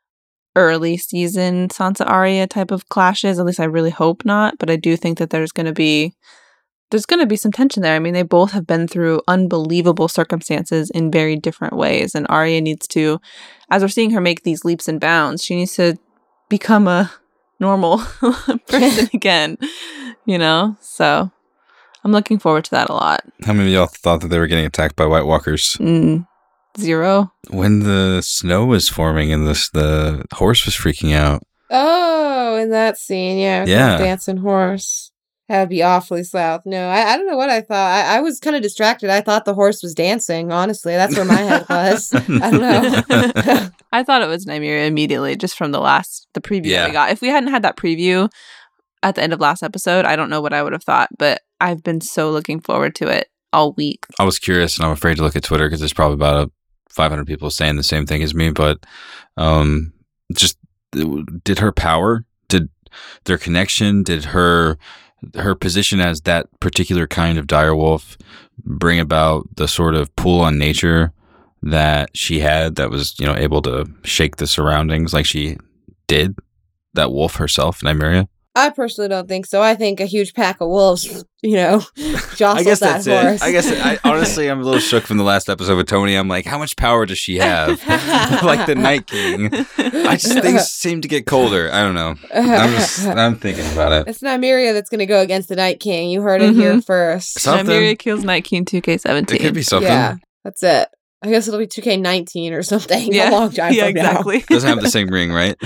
[SPEAKER 3] early season Sansa Arya type of clashes. At least I really hope not. But I do think that there's going to be there's going to be some tension there. I mean, they both have been through unbelievable circumstances in very different ways, and Arya needs to, as we're seeing her make these leaps and bounds, she needs to become a normal person again. You know, so I'm looking forward to that a lot.
[SPEAKER 2] How many of y'all thought that they were getting attacked by White Walkers?
[SPEAKER 3] Mm, zero.
[SPEAKER 2] When the snow was forming and this the horse was freaking out.
[SPEAKER 4] Oh, in that scene, yeah. With
[SPEAKER 2] Yeah.
[SPEAKER 4] the dancing horse. That'd be awfully south. No, I, I don't know what I thought. I, I was kind of distracted. I thought the horse was dancing, honestly. That's where my head was. I don't know.
[SPEAKER 3] I thought it was Nymeria immediately, just from the last, the preview
[SPEAKER 2] Yeah.
[SPEAKER 3] that we got. If we hadn't had that preview at the end of last episode, I don't know what I would have thought, but I've been so looking forward to it all week.
[SPEAKER 2] I was curious, and I'm afraid to look at Twitter because there's probably about five hundred people saying the same thing as me. But um, just did her power, did their connection, did her her position as that particular kind of direwolf bring about the sort of pull on nature that she had that was, you know, able to shake the surroundings like she did, that wolf herself, Nymeria?
[SPEAKER 4] I personally don't think so. I think a huge pack of wolves, you know, jostled
[SPEAKER 2] I guess
[SPEAKER 4] that
[SPEAKER 2] that's
[SPEAKER 4] horse.
[SPEAKER 2] it. I guess I, honestly, I'm a little shook from the last episode with Tony. I'm like, how much power does she have? Like the Night King. I just things seem to get colder. I don't know. I'm just I'm thinking about it.
[SPEAKER 4] It's Nymeria that's going to go against the Night King. You heard it
[SPEAKER 3] Mhm.
[SPEAKER 4] here first.
[SPEAKER 2] Something.
[SPEAKER 3] Nymeria kills Night King two K seventeen.
[SPEAKER 2] It could be something.
[SPEAKER 4] Yeah, that's it. I guess it'll be two K nineteen or something.
[SPEAKER 3] Yeah,
[SPEAKER 4] A long time
[SPEAKER 3] yeah,
[SPEAKER 4] from now.
[SPEAKER 3] exactly.
[SPEAKER 2] Doesn't have the same ring, right?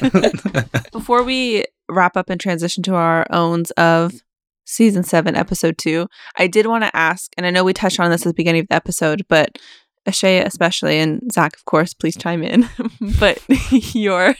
[SPEAKER 3] Before we wrap up and transition to our owns of season seven, episode two, I did want to ask, and I know we touched on this at the beginning of the episode, but Ashaya especially, and Zach, of course, please chime in, but your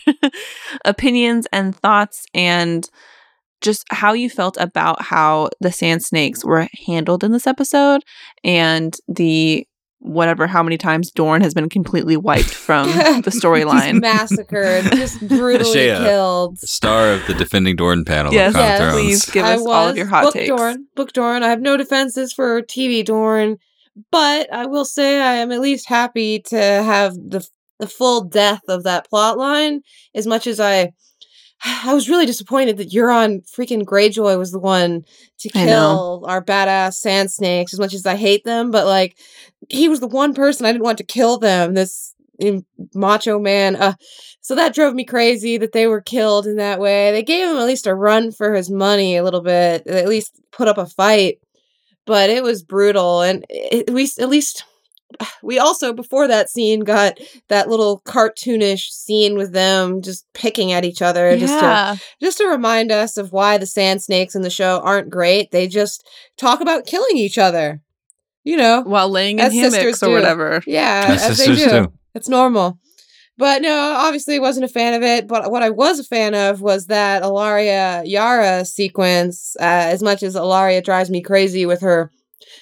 [SPEAKER 3] opinions and thoughts and just how you felt about how the Sand Snakes were handled in this episode and the whatever how many times Dorne has been completely wiped from the storyline.
[SPEAKER 4] Just massacred, just brutally
[SPEAKER 2] Shea,
[SPEAKER 4] killed.
[SPEAKER 2] Star of the defending Dorne panel
[SPEAKER 3] Yes,
[SPEAKER 2] of Crown
[SPEAKER 4] yes,
[SPEAKER 2] of Thrones.
[SPEAKER 3] please give
[SPEAKER 4] I
[SPEAKER 3] us all of
[SPEAKER 4] was
[SPEAKER 3] your hot
[SPEAKER 4] book
[SPEAKER 3] takes.
[SPEAKER 4] Dorne, book Dorne. I have no defenses for T V Dorne, but I will say I am at least happy to have the the full death of that plot line. As much as I, I was really disappointed that Euron freaking Greyjoy was the one to
[SPEAKER 3] I
[SPEAKER 4] kill our badass sand snakes. As much as I hate them, but like he was the one person I didn't want to kill them. This mm, macho man. Uh, so that drove me crazy that they were killed in that way. They gave him at least a run for his money a little bit. At least put up a fight. But it was brutal, and it, we at least we also before that scene got that little cartoonish scene with them just picking at each other, just to
[SPEAKER 3] Yeah.
[SPEAKER 4] just to remind us of why the sand snakes in the show aren't great. They just talk about killing each other, you know,
[SPEAKER 3] While laying in
[SPEAKER 4] as sisters
[SPEAKER 3] hammocks or
[SPEAKER 4] do.
[SPEAKER 3] whatever.
[SPEAKER 4] Yeah,
[SPEAKER 2] As
[SPEAKER 4] as they
[SPEAKER 2] sisters
[SPEAKER 4] do.
[SPEAKER 2] do.
[SPEAKER 4] It's normal. But no, obviously wasn't a fan of it. But what I was a fan of was that Ilaria Yara sequence. Uh, as much as Ilaria drives me crazy with her,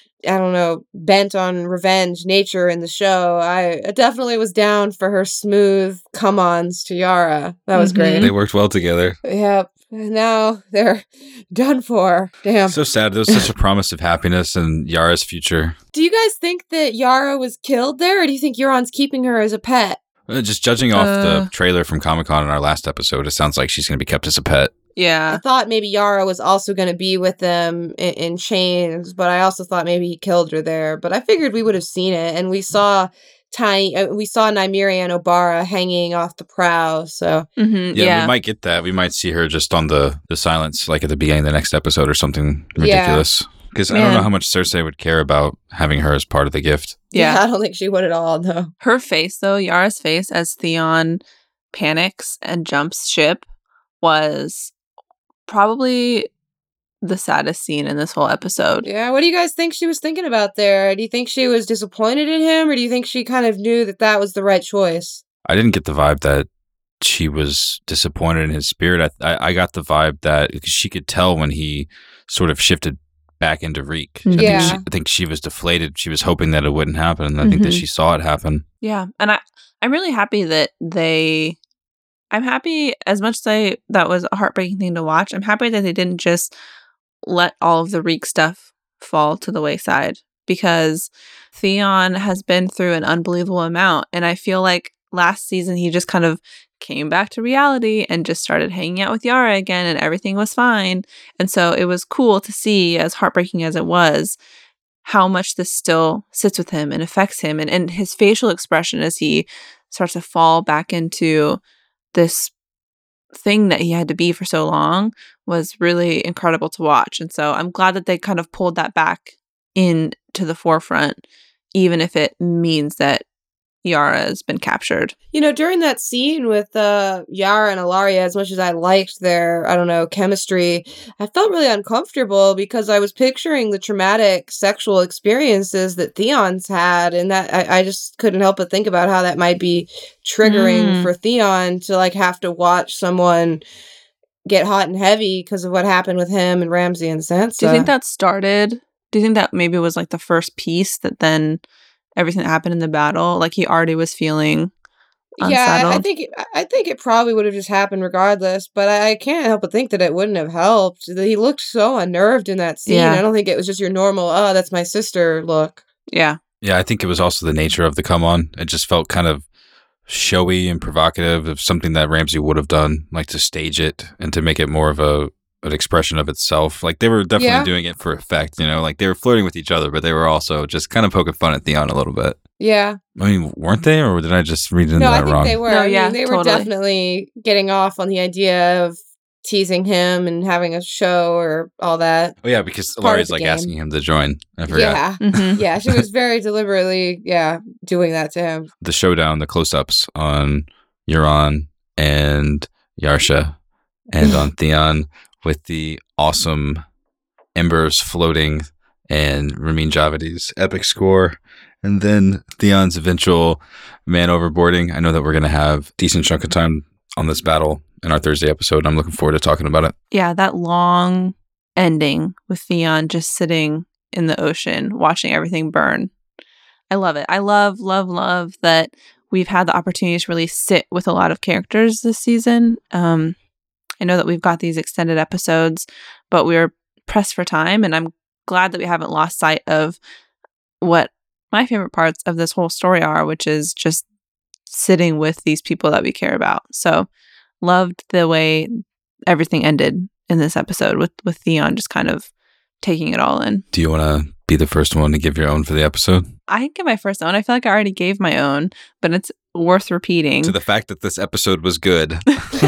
[SPEAKER 4] I don't know, bent on revenge nature in the show, I definitely was down for her smooth come-ons to Yara. That was
[SPEAKER 3] Mhm.
[SPEAKER 4] great.
[SPEAKER 2] They worked well together.
[SPEAKER 4] Yep. And now they're done for. Damn.
[SPEAKER 2] So sad. There was such a promise of happiness in Yara's future.
[SPEAKER 4] Do you guys think that Yara was killed there, or do you think Euron's keeping her as a pet?
[SPEAKER 2] Uh, Just judging off
[SPEAKER 3] Uh.
[SPEAKER 2] the trailer from Comic-Con in our last episode, it sounds like she's going to be kept as a pet.
[SPEAKER 4] I
[SPEAKER 3] Yeah.
[SPEAKER 4] thought maybe Yara was also going to be with them in, in chains, but I also thought maybe he killed her there. But I figured we would have seen it, and we saw Tiny, uh, we saw Nymeria and Obara hanging off the prow. So
[SPEAKER 3] Mm-hmm.
[SPEAKER 2] Yeah,
[SPEAKER 3] Yeah.
[SPEAKER 2] we might get that. We might see her just on the, the silence, like at the beginning of the next episode or something
[SPEAKER 4] Yeah.
[SPEAKER 2] ridiculous. Because I don't know
[SPEAKER 3] Man.
[SPEAKER 2] how much Cersei would care about having her as part of the gift.
[SPEAKER 3] Yeah.
[SPEAKER 4] I don't think she would at all. No.
[SPEAKER 3] Her face, though, Yara's face as Theon panics and jumps ship was probably the saddest scene in this whole episode.
[SPEAKER 4] Yeah. What do you guys think she was thinking about there? Do you think she was disappointed in him, or do you think she kind of knew that that was the right choice?
[SPEAKER 2] I didn't get the vibe that she was disappointed in his spirit. I I, I got the vibe that because she could tell when he sort of shifted back into Reek. I,
[SPEAKER 4] Yeah.
[SPEAKER 2] think she, I think she was deflated. She was hoping that it wouldn't happen. And I think that
[SPEAKER 3] Mhm.
[SPEAKER 2] she saw it happen.
[SPEAKER 3] Yeah. And I, I'm really happy that they, I'm happy as much as I, that was a heartbreaking thing to watch. I'm happy that they didn't just let all of the Reek stuff fall to the wayside, because Theon has been through an unbelievable amount. And I feel like last season he just kind of came back to reality and just started hanging out with Yara again, and everything was fine. And so it was cool to see, as heartbreaking as it was, how much this still sits with him and affects him, and, and his facial expression as he starts to fall back into this thing that he had to be for so long was really incredible to watch. And so I'm glad that they kind of pulled that back into the forefront, even if it means that Yara has been captured.
[SPEAKER 4] You know, during that scene with uh, Yara and Ilaria, as much as I liked their, I don't know, chemistry, I felt really uncomfortable because I was picturing the traumatic sexual experiences that Theon's had, and that I, I just couldn't help but think about how that might be triggering
[SPEAKER 3] Mm.
[SPEAKER 4] for Theon to like have to watch someone get hot and heavy because of what happened with him and Ramsay and Sansa.
[SPEAKER 3] Do you think that started Do you think that maybe was like the first piece that then everything that happened in the battle, like he already was feeling unsettled?
[SPEAKER 4] Yeah, I think it, I think it probably would have just happened regardless, but I, I can't help but think that it wouldn't have helped. He looked so unnerved in that scene.
[SPEAKER 3] Yeah.
[SPEAKER 4] I don't think it was just your normal, oh, that's my sister look.
[SPEAKER 3] Yeah.
[SPEAKER 2] Yeah, I think it was also the nature of the come on. It just felt kind of showy and provocative of something that Ramsay would have done, like to stage it and to make it more of a an expression of itself. Like they were definitely
[SPEAKER 4] Yeah.
[SPEAKER 2] doing it for effect, you know, like they were flirting with each other, but they were also just kind of poking fun at Theon a little bit.
[SPEAKER 4] Yeah.
[SPEAKER 2] I mean, weren't they, or did I just read into
[SPEAKER 4] No, I
[SPEAKER 2] that
[SPEAKER 4] think
[SPEAKER 2] wrong?
[SPEAKER 4] they were.
[SPEAKER 3] No,
[SPEAKER 4] I mean,
[SPEAKER 3] yeah,
[SPEAKER 4] they were
[SPEAKER 3] totally.
[SPEAKER 4] definitely getting off on the idea of teasing him and having a show or all that.
[SPEAKER 2] Oh yeah, because
[SPEAKER 4] part of
[SPEAKER 2] Ilari's
[SPEAKER 4] the
[SPEAKER 2] like
[SPEAKER 4] game.
[SPEAKER 2] asking him to join. I forgot.
[SPEAKER 4] Yeah.
[SPEAKER 3] Mm-hmm.
[SPEAKER 4] Yeah, she was very deliberately, yeah, doing that to him.
[SPEAKER 2] The showdown, the close-ups on Euron and Yarsha and on Theon with the awesome embers floating and Ramin Javadi's epic score, and then Theon's eventual man overboarding. I know that we're going to have a decent chunk of time on this battle in our Thursday episode, and I'm looking forward to talking about it.
[SPEAKER 3] Yeah, that long ending with Theon just sitting in the ocean, watching everything burn. I love it. I love, love, love that we've had the opportunity to really sit with a lot of characters this season. Um, I know that we've got these extended episodes, but we're pressed for time, and I'm glad that we haven't lost sight of what my favorite parts of this whole story are, which is just sitting with these people that we care about. So loved the way everything ended in this episode with, with Theon just kind of taking it all in.
[SPEAKER 2] Do you want to be the first one to give your own for the episode?
[SPEAKER 3] I can give my first own. I feel like I already gave my own, but it's worth repeating.
[SPEAKER 2] To the fact that this episode was good.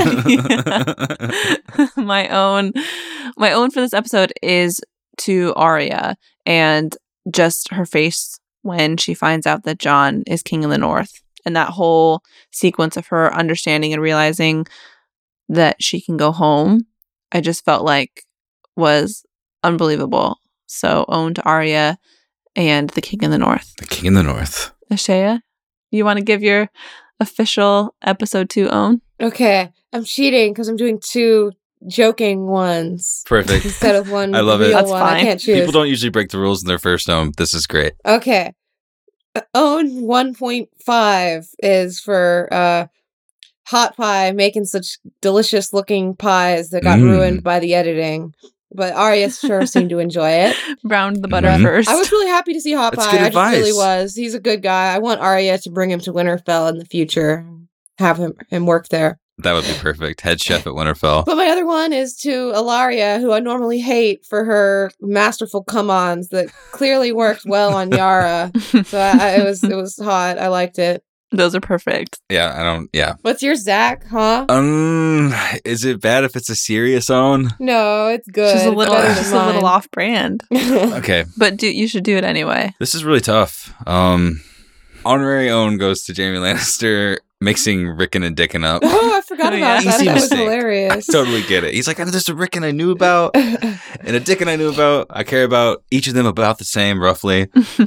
[SPEAKER 3] my own my own for this episode is to Arya, and just her face when she finds out that Jon is king of the North, and that whole sequence of her understanding and realizing that she can go home, I just felt like was unbelievable. So own to Arya and the king of the North.
[SPEAKER 2] The king in the North.
[SPEAKER 3] Ashaya, you want to give your official episode two own?
[SPEAKER 4] Okay, I'm cheating because I'm doing two joking ones
[SPEAKER 2] Perfect.
[SPEAKER 4] instead of one
[SPEAKER 2] I love it.
[SPEAKER 4] real
[SPEAKER 3] That's
[SPEAKER 4] one. I
[SPEAKER 3] fine.
[SPEAKER 4] can't choose.
[SPEAKER 2] People don't usually break the rules in their first own. This is great.
[SPEAKER 4] Okay. Uh, Own one point five is for uh, Hot Pie making such delicious looking pies that got
[SPEAKER 2] Mm.
[SPEAKER 4] ruined by the editing. But Arya sure seemed to enjoy it.
[SPEAKER 3] Browned the butter
[SPEAKER 2] Mhm.
[SPEAKER 3] first.
[SPEAKER 4] I was really happy to see Hot
[SPEAKER 2] That's
[SPEAKER 4] Pie.
[SPEAKER 2] good
[SPEAKER 4] I just really
[SPEAKER 2] advice.
[SPEAKER 4] was. He's a good guy. I want Arya to bring him to Winterfell in the future. Have him, him work there.
[SPEAKER 2] That would be perfect. Head chef at Winterfell.
[SPEAKER 4] But my other one is to Ilaria, who I normally hate for her masterful come-ons that clearly worked well on Yara. So I, I, it was it was hot. I liked it.
[SPEAKER 3] Those are perfect.
[SPEAKER 2] Yeah, I don't. Yeah.
[SPEAKER 4] What's your Zach? Huh?
[SPEAKER 2] Um, is it bad if it's a serious own?
[SPEAKER 4] No, it's good.
[SPEAKER 3] She's a little,
[SPEAKER 4] Better than
[SPEAKER 3] just a little
[SPEAKER 4] mine.
[SPEAKER 3] off brand,
[SPEAKER 2] Okay,
[SPEAKER 3] but do you should do it anyway.
[SPEAKER 2] this is really tough. Um, honorary own goes to Jaime Lannister mixing Rickon and Dickon up.
[SPEAKER 4] Oh, I forgot
[SPEAKER 3] Oh,
[SPEAKER 4] about
[SPEAKER 3] yeah.
[SPEAKER 4] that.
[SPEAKER 2] Easy
[SPEAKER 4] That was
[SPEAKER 2] mistake.
[SPEAKER 4] hilarious.
[SPEAKER 2] Totally get it. He's like, there's a Rickon I knew about and a Dickon I knew about. I care about each of them about the same, roughly.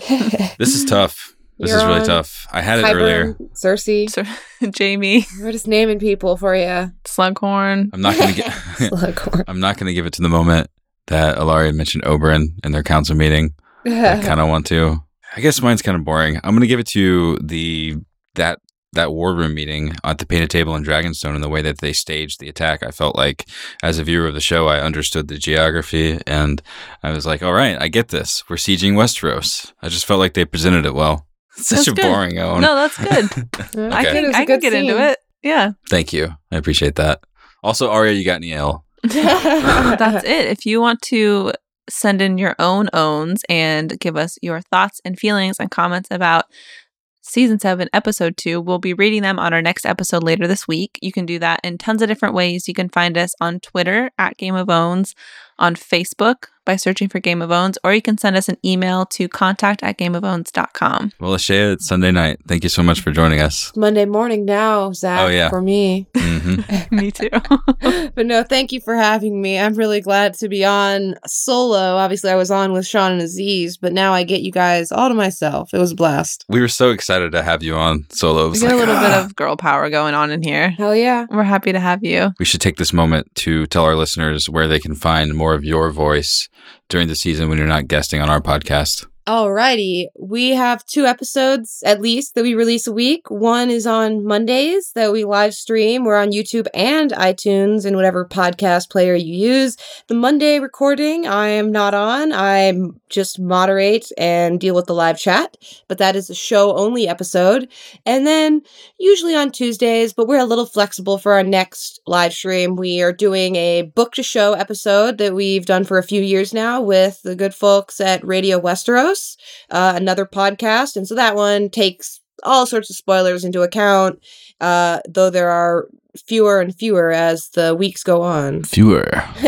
[SPEAKER 2] This is tough. This is really
[SPEAKER 4] Euron,
[SPEAKER 2] tough. I had it
[SPEAKER 4] Qyburn,
[SPEAKER 2] earlier.
[SPEAKER 4] Cersei.
[SPEAKER 3] So, Jamie,
[SPEAKER 4] We're just naming people for you.
[SPEAKER 3] Slughorn.
[SPEAKER 2] I'm not gonna get.
[SPEAKER 4] Slughorn.
[SPEAKER 2] I'm not gonna give it to the moment that Ilaria mentioned Oberyn in their council meeting. I kind of want to. I guess mine's kind of boring. I'm gonna give it to the that that war room meeting at the Painted Table in Dragonstone and the way that they staged the attack. I felt like, as a viewer of the show, I understood the geography and I was like, all right, I get this. We're sieging Westeros. I just felt like they presented it well. It's such
[SPEAKER 3] That's
[SPEAKER 2] a
[SPEAKER 3] good.
[SPEAKER 2] boring own.
[SPEAKER 3] No, that's good. I
[SPEAKER 2] Okay.
[SPEAKER 4] It
[SPEAKER 3] can,
[SPEAKER 4] was a
[SPEAKER 3] I can
[SPEAKER 4] good
[SPEAKER 3] get
[SPEAKER 4] scene.
[SPEAKER 3] into it. Yeah.
[SPEAKER 2] Thank you. I appreciate that. Also, Arya, you got any ale?
[SPEAKER 3] That's it. If you want to send in your own owns and give us your thoughts and feelings and comments about season seven, episode two, we'll be reading them on our next episode later this week. You can do that in tons of different ways. You can find us on Twitter at Game of Owns, on Facebook by searching for Game of Owns, or you can send us an email to contact at gameofowns dot com.
[SPEAKER 2] Well, Ashaya, it's Sunday night. Thank you so much for joining us.
[SPEAKER 4] Monday morning now, Zach,
[SPEAKER 2] Oh, yeah.
[SPEAKER 4] for me.
[SPEAKER 2] hmm
[SPEAKER 3] Me too.
[SPEAKER 4] But no, thank you for having me. I'm really glad to be on solo. Obviously, I was on with Sean and Aziz, but now I get you guys all to myself. It was a blast.
[SPEAKER 2] We were so excited to have you on solo. It
[SPEAKER 3] We
[SPEAKER 2] was
[SPEAKER 3] get
[SPEAKER 2] like,
[SPEAKER 3] a little bit
[SPEAKER 2] "Ah."
[SPEAKER 3] of girl power going on in here.
[SPEAKER 4] Hell yeah.
[SPEAKER 3] We're happy to have you.
[SPEAKER 2] We should take this moment to tell our listeners where they can find more of your voice during the season when you're not guesting on our podcast?
[SPEAKER 4] Alrighty, we have two episodes at least that we release a week. One is on Mondays that we live stream. We're on YouTube and iTunes and whatever podcast player you use. The Monday recording I am not on. I just moderate and deal with the live chat, but that is a show-only episode. And then usually on Tuesdays, but we're a little flexible for our next live stream. We are doing a book to show episode that we've done for a few years now with the good folks at Radio Westeros. Uh, another podcast, and so that one takes all sorts of spoilers into account, uh, though there are fewer and fewer as the weeks go on.
[SPEAKER 2] Fewer.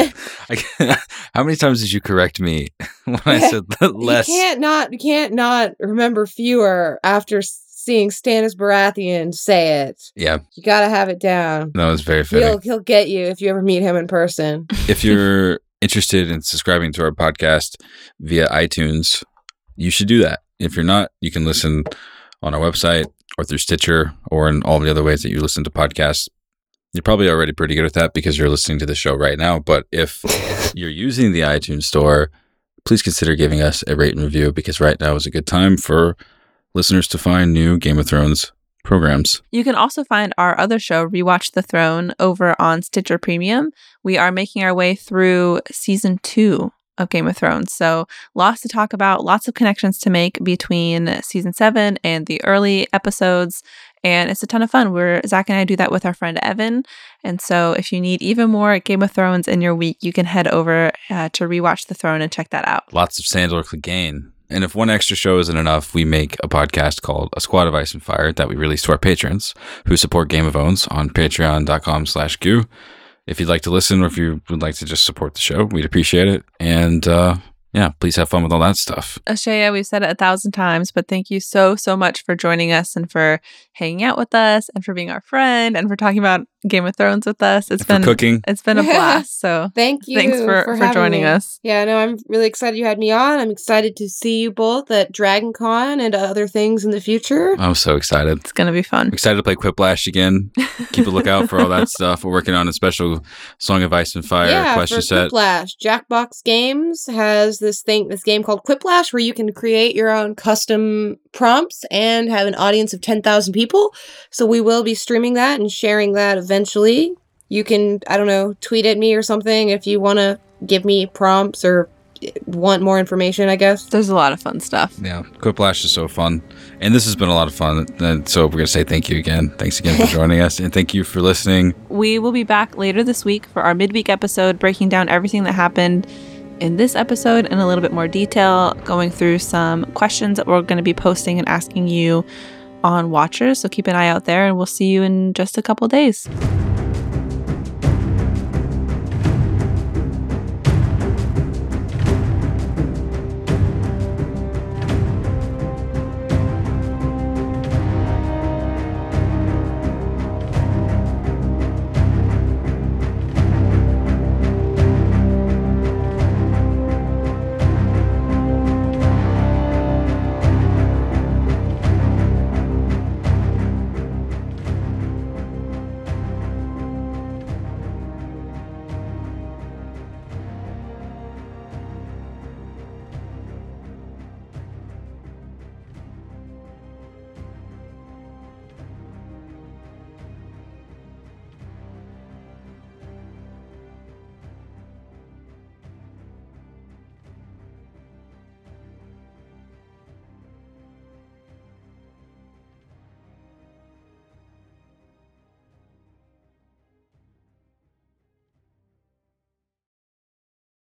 [SPEAKER 2] I, how many times did you correct me when I said less?
[SPEAKER 4] You can't not, you can't not remember fewer after seeing Stannis Baratheon say it.
[SPEAKER 2] Yeah,
[SPEAKER 4] you gotta have it down.
[SPEAKER 2] That was very fitting.
[SPEAKER 4] He'll he'll get you if you ever meet him in person.
[SPEAKER 2] If you're interested in subscribing to our podcast via iTunes, you should do that. If you're not, you can listen on our website or through Stitcher or in all the other ways that you listen to podcasts. You're probably already pretty good at that because you're listening to the show right now. But if you're using the iTunes store, please consider giving us a rate and review because right now is a good time for listeners to find new Game of Thrones programs.
[SPEAKER 3] You can also find our other show, Rewatch the Throne, over on Stitcher Premium. We are making our way through season two of Game of Thrones. So lots to talk about, lots of connections to make between season seven and the early episodes. And it's a ton of fun. We're Zach and I do that with our friend Evan. And so if you need even more Game of Thrones in your week, you can head over uh, to Rewatch the Throne and check that out.
[SPEAKER 2] Lots of Sandor Clegane. And if one extra show isn't enough, we make a podcast called A Squad of Ice and Fire that we release to our patrons who support Game of Thrones on patreon.com slash goo. If you'd like to listen or if you would like to just support the show, we'd appreciate it. And uh, yeah, please have fun with all that stuff.
[SPEAKER 3] Ashaya, we've said it a thousand times, but thank you so, so much for joining us and for hanging out with us and for being our friend and for talking about Game of Thrones with us. It's
[SPEAKER 2] and
[SPEAKER 3] been
[SPEAKER 2] for cooking.
[SPEAKER 3] It's been a blast. So
[SPEAKER 4] thank you.
[SPEAKER 3] Thanks for,
[SPEAKER 4] for,
[SPEAKER 3] for joining
[SPEAKER 4] me.
[SPEAKER 3] us.
[SPEAKER 4] Yeah, no, I'm really excited you had me on. I'm excited to see you both at Dragon Con and other things in the future.
[SPEAKER 2] I'm so excited.
[SPEAKER 3] It's going to be fun.
[SPEAKER 2] I'm excited to play Quiplash again. Keep a lookout for all that stuff. We're working on a special Song of Ice and Fire
[SPEAKER 4] yeah,
[SPEAKER 2] question
[SPEAKER 4] for
[SPEAKER 2] set.
[SPEAKER 4] Quiplash. Jackbox Games has this thing, this game called Quiplash where you can create your own custom prompts and have an audience of ten thousand people. So we will be streaming that and sharing that eventually. You can, I don't know, tweet at me or something if you want to give me prompts or want more information, I guess.
[SPEAKER 3] There's a lot of fun stuff.
[SPEAKER 2] Yeah, Quiplash is so fun. And this has been a lot of fun. And so we're going to say thank you again. Thanks again for joining us. And thank you for listening.
[SPEAKER 3] We will be back later this week for our midweek episode, breaking down everything that happened in this episode in a little bit more detail, going through some questions that we're going to be posting and asking you on Watchers. So keep an eye out there, and we'll see you in just a couple days.